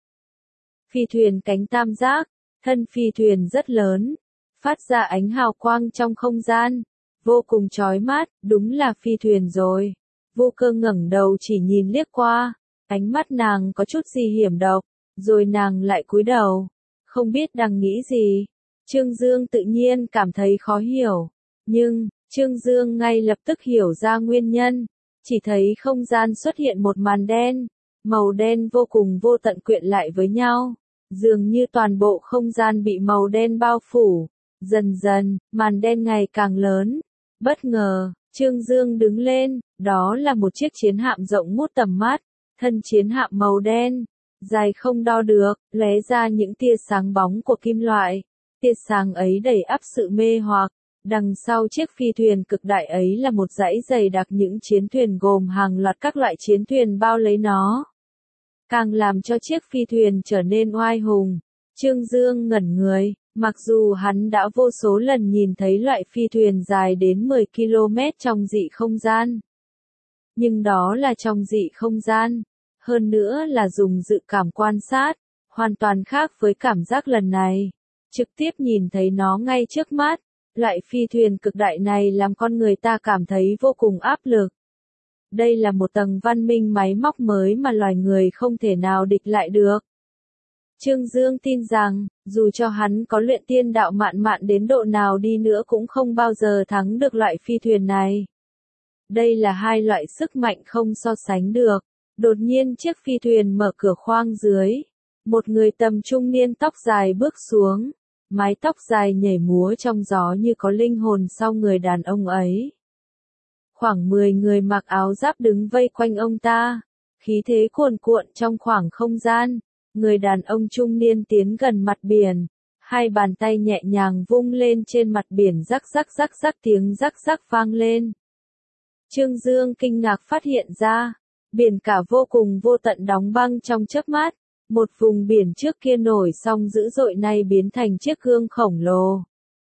Phi thuyền cánh tam giác, thân phi thuyền rất lớn, phát ra ánh hào quang trong không gian, vô cùng chói mắt, đúng là phi thuyền rồi. Vô Cơ ngẩng đầu chỉ nhìn liếc qua, ánh mắt nàng có chút gì hiểm độc, rồi nàng lại cúi đầu, không biết đang nghĩ gì. Trương Dương tự nhiên cảm thấy khó hiểu, nhưng, Trương Dương ngay lập tức hiểu ra nguyên nhân, chỉ thấy không gian xuất hiện một màn đen, màu đen vô cùng vô tận quyện lại với nhau, dường như toàn bộ không gian bị màu đen bao phủ, dần dần, màn đen ngày càng lớn. Bất ngờ, Trương Dương đứng lên, đó là một chiếc chiến hạm rộng ngút tầm mắt, thân chiến hạm màu đen, dài không đo được, lóe ra những tia sáng bóng của kim loại, tia sáng ấy đầy ắp sự mê hoặc. Đằng sau chiếc phi thuyền cực đại ấy là một dãy dày đặc những chiến thuyền gồm hàng loạt các loại chiến thuyền bao lấy nó, càng làm cho chiếc phi thuyền trở nên oai hùng. Trương Dương ngẩn người, mặc dù hắn đã vô số lần nhìn thấy loại phi thuyền dài đến mười ki lô mét trong dị không gian. Nhưng đó là trong dị không gian, hơn nữa là dùng dự cảm quan sát, hoàn toàn khác với cảm giác lần này. Trực tiếp nhìn thấy nó ngay trước mắt. Loại phi thuyền cực đại này làm con người ta cảm thấy vô cùng áp lực. Đây là một tầng văn minh máy móc mới mà loài người không thể nào địch lại được. Trương Dương tin rằng, dù cho hắn có luyện tiên đạo mạn mạn đến độ nào đi nữa cũng không bao giờ thắng được loại phi thuyền này. Đây là hai loại sức mạnh không so sánh được. Đột nhiên chiếc phi thuyền mở cửa khoang dưới. Một người tầm trung niên tóc dài bước xuống. Mái tóc dài nhảy múa trong gió như có linh hồn sau người đàn ông ấy. Khoảng mười người mặc áo giáp đứng vây quanh ông ta, khí thế cuồn cuộn trong khoảng không gian. Người đàn ông trung niên tiến gần mặt biển, hai bàn tay nhẹ nhàng vung lên trên mặt biển, rắc rắc rắc rắc tiếng rắc rắc vang lên. Trương Dương kinh ngạc phát hiện ra, biển cả vô cùng vô tận đóng băng trong chớp mắt. Một vùng biển trước kia nổi sóng dữ dội này biến thành chiếc gương khổng lồ.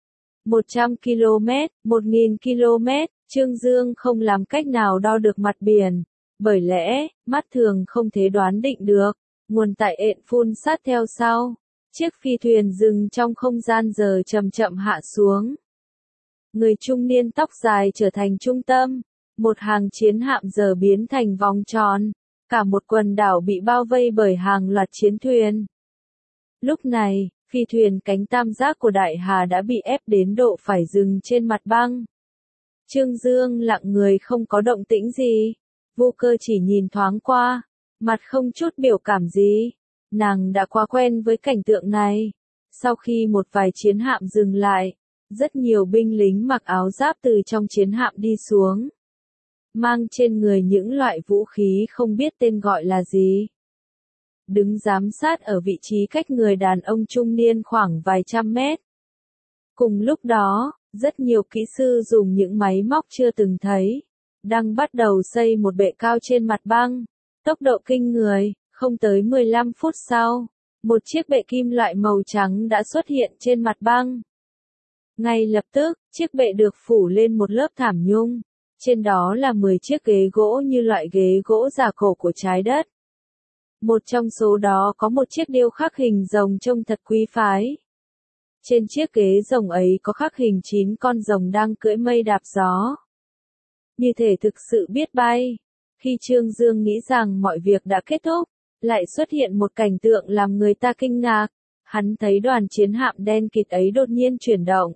một trăm ki lô mét, một nghìn ki lô mét, Trương Dương không làm cách nào đo được mặt biển, bởi lẽ, mắt thường không thể đoán định được, nguồn tại ện phun sát theo sau. Chiếc phi thuyền dừng trong không gian giờ chậm chậm hạ xuống. Người trung niên tóc dài trở thành trung tâm, một hàng chiến hạm giờ biến thành vòng tròn. Cả một quần đảo bị bao vây bởi hàng loạt chiến thuyền. Lúc này, phi thuyền cánh tam giác của Đại Hà đã bị ép đến độ phải dừng trên mặt băng. Trương Dương lặng người không có động tĩnh gì. Vô Cơ chỉ nhìn thoáng qua, mặt không chút biểu cảm gì. Nàng đã quá quen với cảnh tượng này. Sau khi một vài chiến hạm dừng lại, rất nhiều binh lính mặc áo giáp từ trong chiến hạm đi xuống. Mang trên người những loại vũ khí không biết tên gọi là gì. đứng giám sát ở vị trí cách người đàn ông trung niên khoảng vài trăm mét. Cùng lúc đó, rất nhiều kỹ sư dùng những máy móc chưa từng thấy, đang bắt đầu xây một bệ cao trên mặt băng. Tốc độ kinh người, không tới mười lăm phút sau, một chiếc bệ kim loại màu trắng đã xuất hiện trên mặt băng. Ngay lập tức, chiếc bệ được phủ lên một lớp thảm nhung. Trên đó là mười chiếc ghế gỗ như loại ghế gỗ giả cổ của trái đất. Một trong số đó có một chiếc điêu khắc hình rồng trông thật quý phái. Trên chiếc ghế rồng ấy có khắc hình chín con rồng đang cưỡi mây đạp gió. Như thể thực sự biết bay. Khi Trương Dương nghĩ rằng mọi việc đã kết thúc, lại xuất hiện một cảnh tượng làm người ta kinh ngạc. Hắn thấy đoàn chiến hạm đen kịt ấy đột nhiên chuyển động.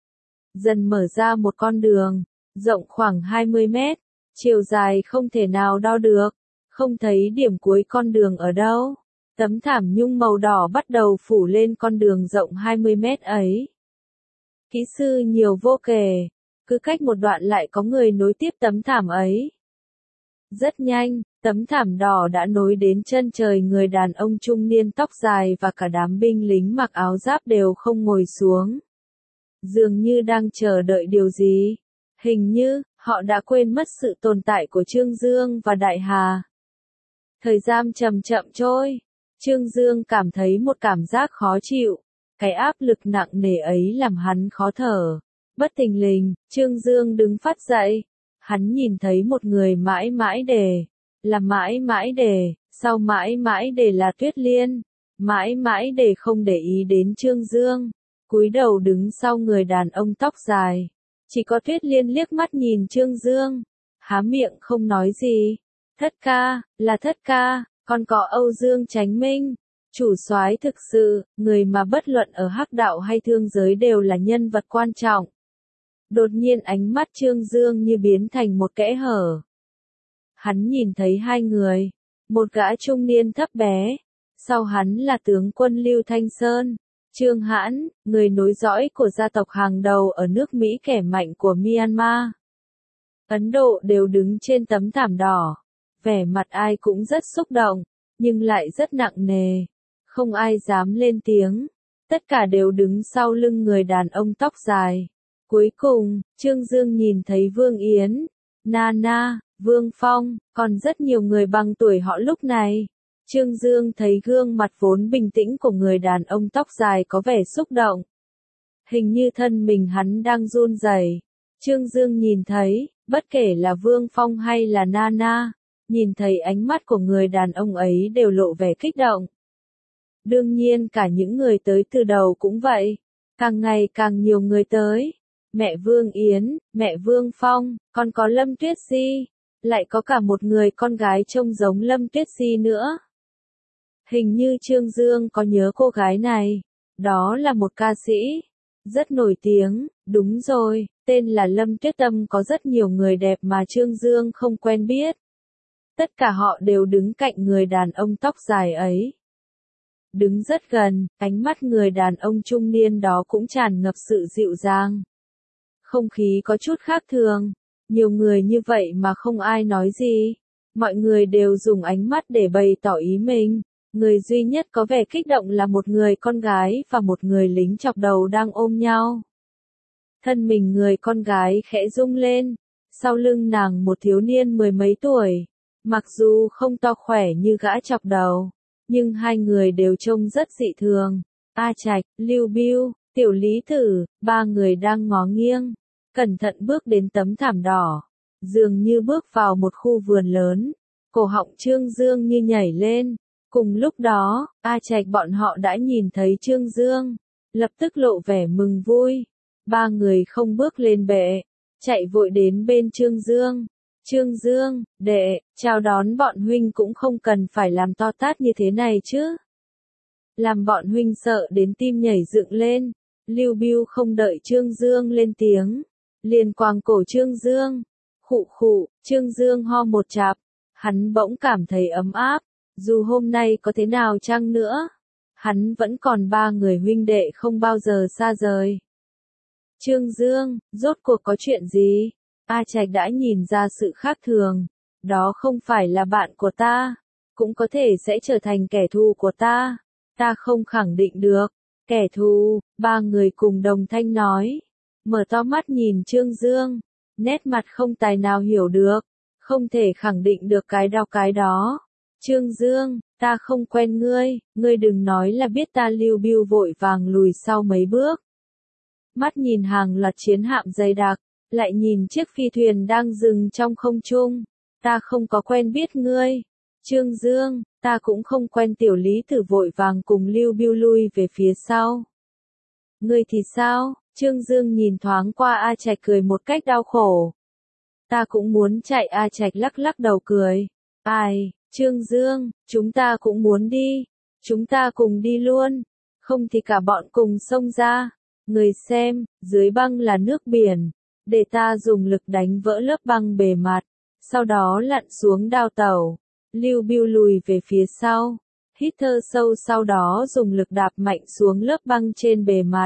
Dần mở ra một con đường, rộng khoảng hai mươi mét, chiều dài không thể nào đo được, không thấy điểm cuối con đường ở đâu. Tấm thảm nhung màu đỏ bắt đầu phủ lên con đường rộng hai mươi mét ấy. Kỹ sư nhiều vô kể, cứ cách một đoạn lại có người nối tiếp tấm thảm ấy. Rất nhanh, tấm thảm đỏ đã nối đến chân trời người đàn ông trung niên tóc dài và cả đám binh lính mặc áo giáp đều không ngồi xuống. Dường như đang chờ đợi điều gì. Hình như, họ đã quên mất sự tồn tại của Trương Dương và Đại Hà. Thời gian chậm chậm trôi. Trương Dương cảm thấy một cảm giác khó chịu. Cái áp lực nặng nề ấy làm hắn khó thở. Bất thình lình, Trương Dương đứng phát dậy. Hắn nhìn thấy một người mãi mãi đề. Là mãi mãi đề, sau mãi mãi đề là Tuyết Liên. Mãi mãi đề không để ý đến Trương Dương. Cúi đầu đứng sau người đàn ông tóc dài. Chỉ có Tuyết Liên liếc mắt nhìn Trương Dương. Há miệng không nói gì. Thất ca, là thất ca, còn có Âu Dương Chánh Minh. Chủ soái thực sự, người mà bất luận ở hắc đạo hay thương giới đều là nhân vật quan trọng. Đột nhiên ánh mắt Trương Dương như biến thành một kẽ hở. Hắn nhìn thấy hai người. Một gã trung niên thấp bé. Sau hắn là tướng quân Lưu Thanh Sơn. Trương Hãn, người nối dõi của gia tộc hàng đầu ở nước Mỹ kẻ mạnh của Myanmar. Ấn Độ đều đứng trên tấm thảm đỏ. Vẻ mặt ai cũng rất xúc động, nhưng lại rất nặng nề. Không ai dám lên tiếng. Tất cả đều đứng sau lưng người đàn ông tóc dài. Cuối cùng, Trương Dương nhìn thấy Vương Yến, Nana, Vương Phong, còn rất nhiều người bằng tuổi họ lúc này. Trương Dương thấy gương mặt vốn bình tĩnh của người đàn ông tóc dài có vẻ xúc động. Hình như thân mình hắn đang run rẩy. Trương Dương nhìn thấy, bất kể là Vương Phong hay là Nana, nhìn thấy ánh mắt của người đàn ông ấy đều lộ vẻ kích động. Đương nhiên cả những người tới từ đầu cũng vậy. Càng ngày càng nhiều người tới. Mẹ Vương Yến, mẹ Vương Phong, còn có Lâm Tuyết Si. Lại có cả một người con gái trông giống Lâm Tuyết Si nữa. Hình như Trương Dương có nhớ cô gái này. Đó là một ca sĩ. Rất nổi tiếng, đúng rồi, tên là Lâm Tuyết Tâm. Có rất nhiều người đẹp mà Trương Dương không quen biết. Tất cả họ đều đứng cạnh người đàn ông tóc dài ấy. Đứng rất gần, ánh mắt người đàn ông trung niên đó cũng tràn ngập sự dịu dàng. Không khí có chút khác thường. Nhiều người như vậy mà không ai nói gì. Mọi người đều dùng ánh mắt để bày tỏ ý mình. Người duy nhất có vẻ kích động là một người con gái và một người lính chọc đầu đang ôm nhau. Thân mình người con gái khẽ rung lên. Sau lưng nàng một thiếu niên mười mấy tuổi. Mặc dù không to khỏe như gã chọc đầu, nhưng hai người đều trông rất dị thường. A Trạch, Lưu Bưu, Tiểu Lý Tử, ba người đang ngó nghiêng, cẩn thận bước đến tấm thảm đỏ, dường như bước vào một khu vườn lớn. Cổ họng Trương Dương như nhảy lên. Cùng lúc đó, A Trạch bọn họ đã nhìn thấy Trương Dương, lập tức lộ vẻ mừng vui. Ba người không bước lên bệ, chạy vội đến bên Trương Dương. Trương Dương, đệ, chào đón bọn huynh cũng không cần phải làm to tát như thế này chứ. Làm bọn huynh sợ đến tim nhảy dựng lên. Lưu Bưu không đợi Trương Dương lên tiếng, liền quàng cổ Trương Dương. Khụ khụ, Trương Dương ho một chạp. Hắn bỗng cảm thấy ấm áp. Dù hôm nay có thế nào chăng nữa, hắn vẫn còn ba người huynh đệ không bao giờ xa rời. Trương Dương, rốt cuộc có chuyện gì? A Trạch đã nhìn ra sự khác thường. Đó không phải là bạn của ta. cũng có thể sẽ trở thành kẻ thù của ta. Ta không khẳng định được. Kẻ thù, ba người cùng đồng thanh nói. Mở to mắt nhìn Trương Dương, nét mặt không tài nào hiểu được, không thể khẳng định được cái đau cái đó. Trương Dương, ta không quen ngươi, ngươi đừng nói là biết ta. Lưu Bưu vội vàng lùi sau mấy bước. Mắt nhìn hàng loạt chiến hạm dày đặc, lại nhìn chiếc phi thuyền đang dừng trong không trung. Ta không có quen biết ngươi. Trương Dương, ta cũng không quen. Tiểu Lý Tử vội vàng cùng Lưu Bưu lui về phía sau. Ngươi thì sao? Trương Dương nhìn thoáng qua A Trạch cười một cách đau khổ. Ta cũng muốn chạy. A Trạch lắc lắc đầu cười. Ai, Trương Dương, chúng ta cũng muốn đi. Chúng ta cùng đi luôn. Không thì cả bọn cùng xông ra. Người xem, dưới băng là nước biển. Để ta dùng lực đánh vỡ lớp băng bề mặt. Sau đó lặn xuống đao tàu. Lưu Bưu lùi về phía sau. Hít thở sâu, sau đó dùng lực đạp mạnh xuống lớp băng trên bề mặt.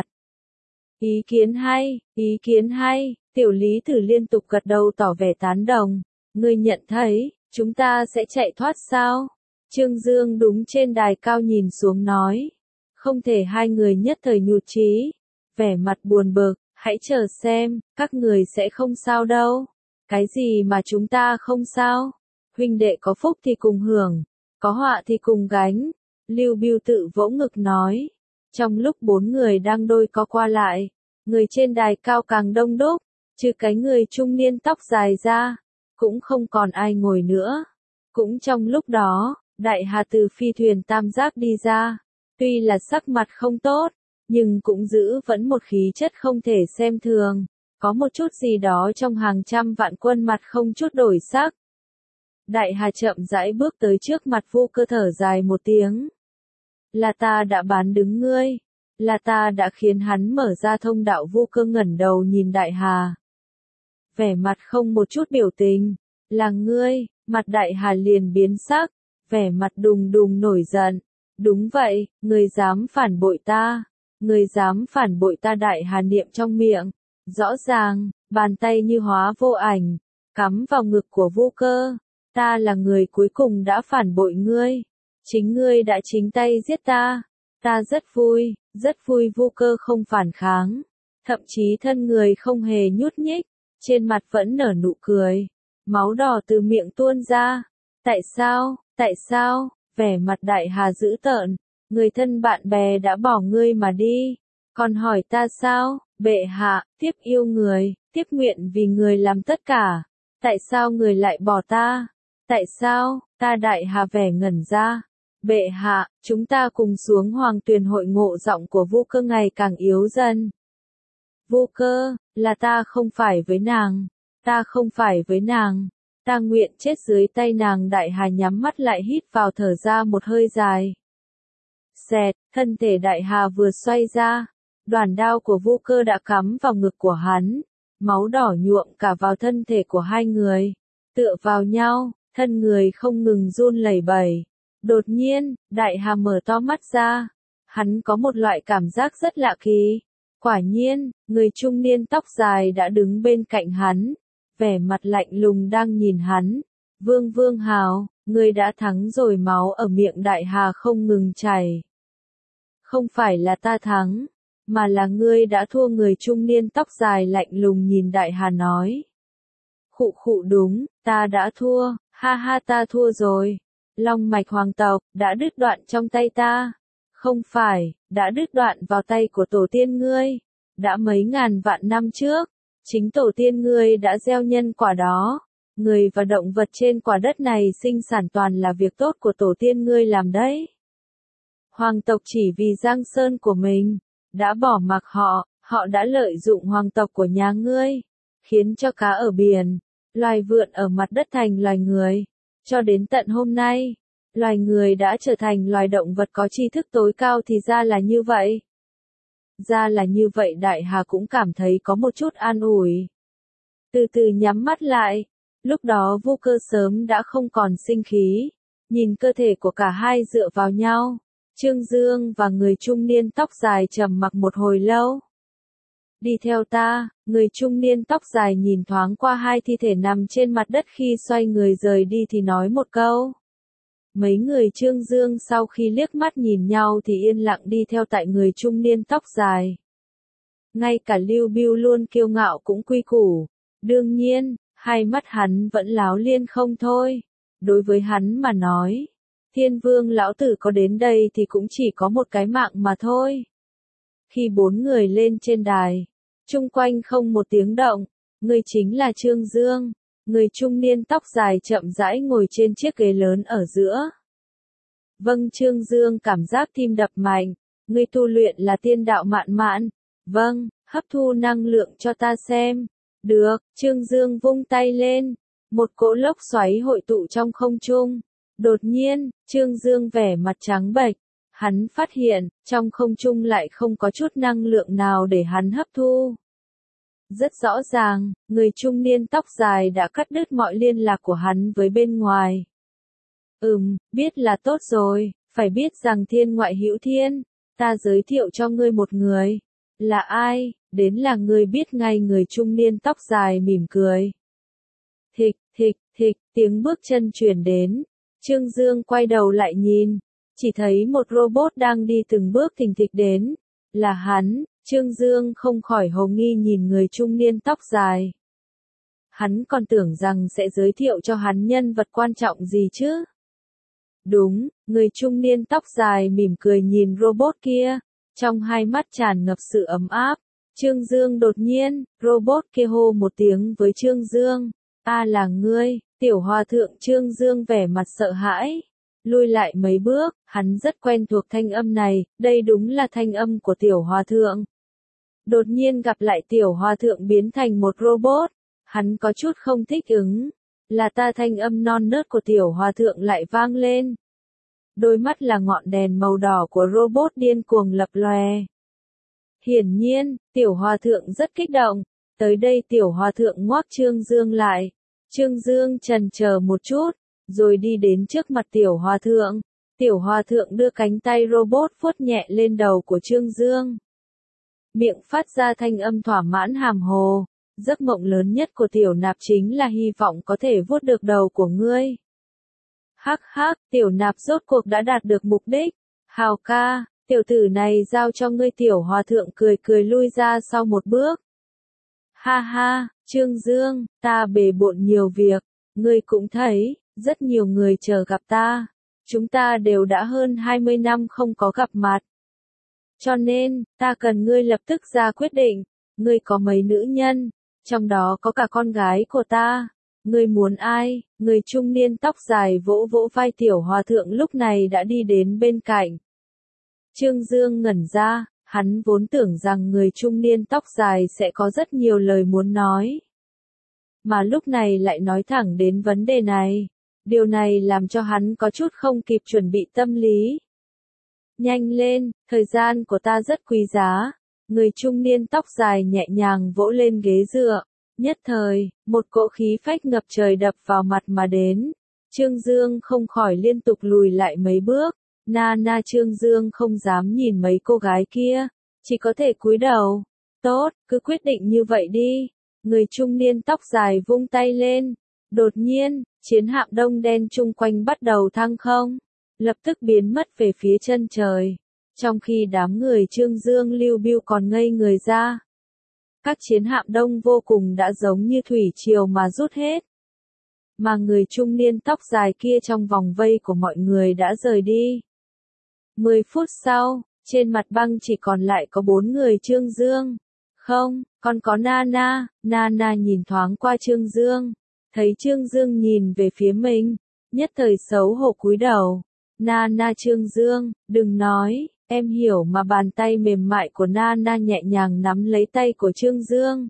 Ý kiến hay, ý kiến hay. Tiểu Lý Tử liên tục gật đầu tỏ vẻ tán đồng. Ngươi nhận thấy, chúng ta sẽ chạy thoát sao? Trương Dương đúng trên đài cao nhìn xuống nói. Không thể. Hai người nhất thời nhụt chí, vẻ mặt buồn bực. Hãy chờ xem, các người sẽ không sao đâu. Cái gì mà chúng ta không sao? Huynh đệ có phúc thì cùng hưởng, có họa thì cùng gánh. Lưu Bưu tự vỗ ngực nói. Trong lúc bốn người đang đôi co qua lại, người trên đài cao càng đông đúc, trừ cái người trung niên tóc dài ra, cũng không còn ai ngồi nữa. Cũng trong lúc đó, Đại Hà từ phi thuyền tam giác đi ra, tuy là sắc mặt không tốt, nhưng cũng giữ vẫn một khí chất không thể xem thường, có một chút gì đó trong hàng trăm vạn quân mặt không chút đổi sắc. Đại Hà chậm rãi bước tới trước mặt Vu Cơ thở dài một tiếng. Là ta đã bán đứng ngươi, là ta đã khiến hắn mở ra thông đạo. Vu Cơ ngẩng đầu nhìn Đại Hà, vẻ mặt không một chút biểu tình. Là ngươi? Mặt Đại Hà liền biến sắc, vẻ mặt đùng đùng nổi giận. Đúng vậy, ngươi dám phản bội ta, ngươi dám phản bội ta. Đại Hà niệm trong miệng, rõ ràng, bàn tay như hóa vô ảnh, cắm vào ngực của Vu Cơ. Ta là người cuối cùng đã phản bội ngươi. Chính ngươi đã chính tay giết ta. Ta rất vui, rất vui. Vu Cơ không phản kháng, thậm chí thân người không hề nhúc nhích, trên mặt vẫn nở nụ cười. Máu đỏ từ miệng tuôn ra. Tại sao, tại sao? Vẻ mặt Đại Hà dữ tợn. Người thân bạn bè đã bỏ ngươi mà đi, còn hỏi ta sao? Bệ hạ, tiếp yêu người, tiếp nguyện vì người làm tất cả. Tại sao người lại bỏ ta? Tại sao? Ta Đại Hà vẻ ngẩn ra. Bệ hạ, chúng ta cùng xuống Hoàng Tuyền hội ngộ. Giọng của Vu Cơ ngày càng yếu dần. Vu Cơ, là ta không phải với nàng. Ta không phải với nàng. Ta nguyện chết dưới tay nàng. Đại Hà nhắm mắt lại, hít vào thở ra một hơi dài. Xẹt, thân thể Đại Hà vừa xoay ra, đoàn đao của Vu Cơ đã cắm vào ngực của hắn. Máu đỏ nhuộm cả vào thân thể của hai người. Tựa vào nhau, thân người không ngừng run lẩy bẩy. Đột nhiên, Đại Hà mở to mắt ra. Hắn có một loại cảm giác rất lạ kỳ. Quả nhiên, người trung niên tóc dài đã đứng bên cạnh hắn, vẻ mặt lạnh lùng đang nhìn hắn. Vương Vương Hào, ngươi đã thắng rồi. Máu ở miệng Đại Hà không ngừng chảy. Không phải là ta thắng, mà là ngươi đã thua. Người trung niên tóc dài lạnh lùng nhìn Đại Hà nói. Khụ khụ, đúng, ta đã thua, ha ha, ta thua rồi. Long mạch hoàng tộc đã đứt đoạn trong tay ta. Không phải, đã đứt đoạn vào tay của tổ tiên ngươi. Đã mấy ngàn vạn năm trước, chính tổ tiên ngươi đã gieo nhân quả đó. Người và động vật trên quả đất này sinh sản toàn là việc tốt của tổ tiên ngươi làm đấy. Hoàng tộc chỉ vì giang sơn của mình, đã bỏ mặc họ, họ đã lợi dụng hoàng tộc của nhà ngươi, khiến cho cá ở biển, loài vượn ở mặt đất thành loài người. Cho đến tận hôm nay, loài người đã trở thành loài động vật có tri thức tối cao. Thì ra là như vậy. Ra là như vậy. Đại Hà cũng cảm thấy có một chút an ủi. Từ từ nhắm mắt lại. Lúc đó Vu Cơ sớm đã không còn sinh khí. Nhìn cơ thể của cả hai dựa vào nhau. Trương Dương và người trung niên tóc dài trầm mặc một hồi lâu. Đi theo ta. Người trung niên tóc dài nhìn thoáng qua hai thi thể nằm trên mặt đất. Khi xoay người rời đi thì nói một câu. Mấy người Trương Dương sau khi liếc mắt nhìn nhau thì yên lặng đi theo tại người trung niên tóc dài. Ngay cả Lưu Bưu luôn kiêu ngạo cũng quy củ. Đương nhiên, hai mắt hắn vẫn láo liên không thôi. Đối với hắn mà nói, Thiên Vương lão tử có đến đây thì cũng chỉ có một cái mạng mà thôi. Khi bốn người lên trên đài, chung quanh không một tiếng động, người chính là Trương Dương, người trung niên tóc dài chậm rãi ngồi trên chiếc ghế lớn ở giữa. Vâng, Trương Dương cảm giác tim đập mạnh, người tu luyện là tiên đạo mạn mạn. Vâng, hấp thu năng lượng cho ta xem. Được, Trương Dương vung tay lên, một cỗ lốc xoáy hội tụ trong không trung. Đột nhiên, Trương Dương vẻ mặt trắng bệch, hắn phát hiện, trong không trung lại không có chút năng lượng nào để hắn hấp thu. Rất rõ ràng, người trung niên tóc dài đã cắt đứt mọi liên lạc của hắn với bên ngoài. Ừm, biết là tốt rồi, phải biết rằng thiên ngoại hữu thiên, ta giới thiệu cho ngươi một người. Là ai? Đến là ngươi biết ngay, người trung niên tóc dài mỉm cười. Thịch, thịch, thịch, tiếng bước chân truyền đến. Trương Dương quay đầu lại nhìn, chỉ thấy một robot đang đi từng bước thình thịch đến. Là hắn. Trương Dương không khỏi hồ nghi nhìn người trung niên tóc dài. Hắn còn tưởng rằng sẽ giới thiệu cho hắn nhân vật quan trọng gì chứ. Đúng, người trung niên tóc dài mỉm cười nhìn robot kia, trong hai mắt tràn ngập sự ấm áp. Trương Dương đột nhiên, robot kia hô một tiếng với Trương Dương. A là ngươi, tiểu hòa thượng. Trương Dương vẻ mặt sợ hãi. Lui lại mấy bước, hắn rất quen thuộc thanh âm này, đây đúng là thanh âm của tiểu hòa thượng. Đột nhiên gặp lại tiểu hòa thượng biến thành một robot, hắn có chút không thích ứng. Là ta, thanh âm non nớt của tiểu hòa thượng lại vang lên. Đôi mắt là ngọn đèn màu đỏ của robot điên cuồng lập lòe. Hiển nhiên, tiểu hòa thượng rất kích động. Tới đây tiểu hòa thượng ngoác Trương Dương lại. Trương Dương chần chờ một chút, rồi đi đến trước mặt tiểu hòa thượng. Tiểu hòa thượng đưa cánh tay robot vuốt nhẹ lên đầu của Trương Dương. Miệng phát ra thanh âm thỏa mãn hàm hồ. Giấc mộng lớn nhất của tiểu nạp chính là hy vọng có thể vuốt được đầu của ngươi. Hắc hắc, tiểu nạp rốt cuộc đã đạt được mục đích. Hào ca, tiểu tử này giao cho ngươi. Tiểu hòa thượng cười cười lui ra sau một bước. Ha ha, Trương Dương, ta bề bộn nhiều việc, ngươi cũng thấy, rất nhiều người chờ gặp ta. Chúng ta đều đã hơn hai mươi năm không có gặp mặt. Cho nên, ta cần ngươi lập tức ra quyết định. Ngươi có mấy nữ nhân, trong đó có cả con gái của ta. Ngươi muốn ai? Người trung niên tóc dài vỗ vỗ vai tiểu hòa thượng lúc này đã đi đến bên cạnh. Trương Dương ngẩn ra, hắn vốn tưởng rằng người trung niên tóc dài sẽ có rất nhiều lời muốn nói. Mà lúc này lại nói thẳng đến vấn đề này. Điều này làm cho hắn có chút không kịp chuẩn bị tâm lý. Nhanh lên, thời gian của ta rất quý giá. Người trung niên tóc dài nhẹ nhàng vỗ lên ghế dựa. Nhất thời, một cỗ khí phách ngập trời đập vào mặt mà đến. Trương Dương không khỏi liên tục lùi lại mấy bước. Na na Trương Dương không dám nhìn mấy cô gái kia, chỉ có thể cúi đầu. Tốt, cứ quyết định như vậy đi. Người trung niên tóc dài vung tay lên. Đột nhiên, chiến hạm đông đen chung quanh bắt đầu thăng không, lập tức biến mất về phía chân trời. Trong khi đám người Trương Dương Lưu Bưu còn ngây người ra. Các chiến hạm đông vô cùng đã giống như thủy triều mà rút hết. Mà người trung niên tóc dài kia trong vòng vây của mọi người đã rời đi. Mười phút sau, trên mặt băng chỉ còn lại có bốn người Trương Dương. Không, còn có Nana. Nana nhìn thoáng qua Trương Dương. Thấy Trương Dương nhìn về phía mình, nhất thời xấu hổ cúi đầu. Nana Trương Dương, đừng nói, em hiểu mà. Bàn tay mềm mại của Nana nhẹ nhàng nắm lấy tay của Trương Dương.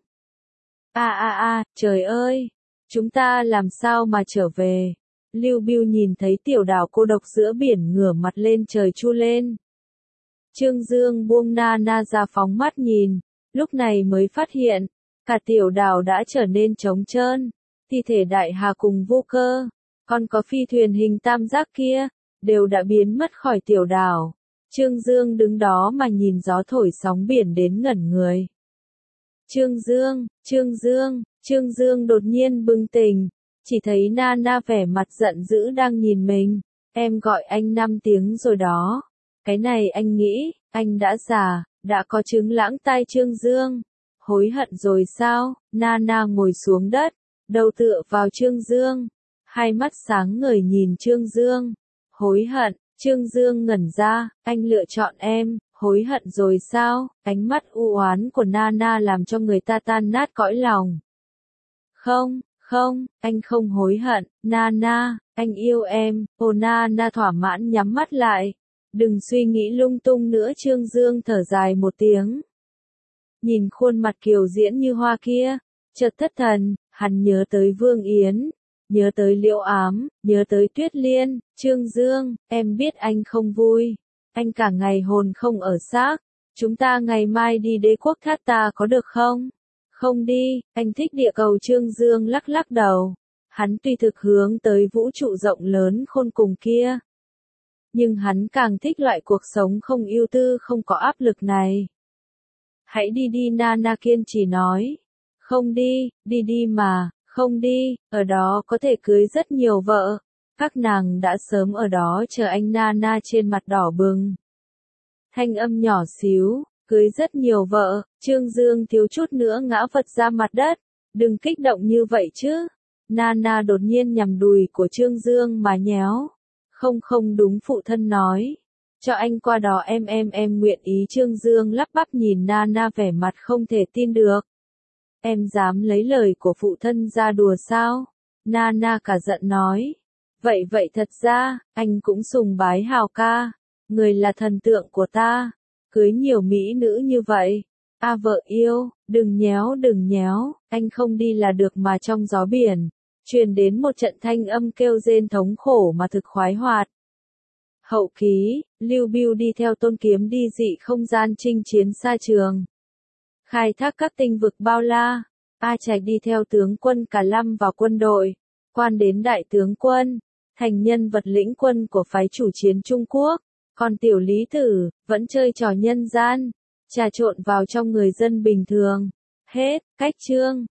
A a a, trời ơi, chúng ta làm sao mà trở về? Lưu Bưu nhìn thấy tiểu đảo cô độc giữa biển ngửa mặt lên trời chu lên. Trương Dương buông Nana ra phóng mắt nhìn, lúc này mới phát hiện, cả tiểu đảo đã trở nên trống trơn. Thi thể Đại Hà cùng Vô Cơ, còn có phi thuyền hình tam giác kia, đều đã biến mất khỏi tiểu đảo. Trương Dương đứng đó mà nhìn gió thổi sóng biển đến ngẩn người. Trương Dương, Trương Dương, Trương Dương đột nhiên bừng tỉnh, chỉ thấy Nana vẻ mặt giận dữ đang nhìn mình. Em gọi anh năm tiếng rồi đó. Cái này anh nghĩ, anh đã già, đã có chứng lãng tai Trương Dương. Hối hận rồi sao? Nana ngồi xuống đất, đầu tựa vào Trương Dương. Hai mắt sáng ngời nhìn Trương Dương. Hối hận, Trương Dương ngẩn ra, anh lựa chọn em, hối hận rồi sao? Ánh mắt u oán của Nana làm cho người ta tan nát cõi lòng. Không, không, anh không hối hận, Nana, anh yêu em. Ồ, Nana thỏa mãn nhắm mắt lại. Đừng suy nghĩ lung tung nữa. Trương Dương thở dài một tiếng. Nhìn khuôn mặt kiều diễm như hoa kia, chợt thất thần, hắn nhớ tới Vương Yến, nhớ tới Liễu Ám, nhớ tới Tuyết Liên. Trương Dương, em biết anh không vui, anh cả ngày hồn không ở xác, chúng ta ngày mai đi đế quốc Thát Ta có được không? Không đi, anh thích địa cầu. Trương Dương lắc lắc đầu, hắn tuy thực hướng tới vũ trụ rộng lớn khôn cùng kia, nhưng hắn càng thích loại cuộc sống không ưu tư không có áp lực này. Hãy đi đi, Nana kiên trì nói. Không đi, đi đi mà, không đi, ở đó có thể cưới rất nhiều vợ. Các nàng đã sớm ở đó chờ anh. Nana trên mặt đỏ bừng. Thanh âm nhỏ xíu, cưới rất nhiều vợ. Trương Dương thiếu chút nữa ngã vật ra mặt đất. Đừng kích động như vậy chứ. Nana đột nhiên nhằm đùi của Trương Dương mà nhéo. Không không đúng, phụ thân nói. Cho anh qua đó, em em em nguyện ý. Trương Dương lắp bắp nhìn Nana vẻ mặt không thể tin được. Em dám lấy lời của phụ thân ra đùa sao? Nana cả giận nói. Vậy vậy thật ra, anh cũng sùng bái Hào ca. Người là thần tượng của ta. Cưới nhiều mỹ nữ như vậy. A vợ yêu, đừng nhéo đừng nhéo, anh không đi là được mà. Trong gió biển, truyền đến một trận thanh âm kêu rên thống khổ mà thực khoái hoạt. Hậu ký, Lưu Bưu đi theo Tôn Kiếm đi dị không gian chinh chiến xa trường. Khai thác các tinh vực bao la. A Trạch đi theo tướng quân Cả Lâm vào quân đội. Quan đến đại tướng quân. Thành nhân vật lĩnh quân của phái chủ chiến Trung Quốc. Còn tiểu Lý Tử, vẫn chơi trò nhân gian. Trà trộn vào trong người dân bình thường. Hết, cách chương.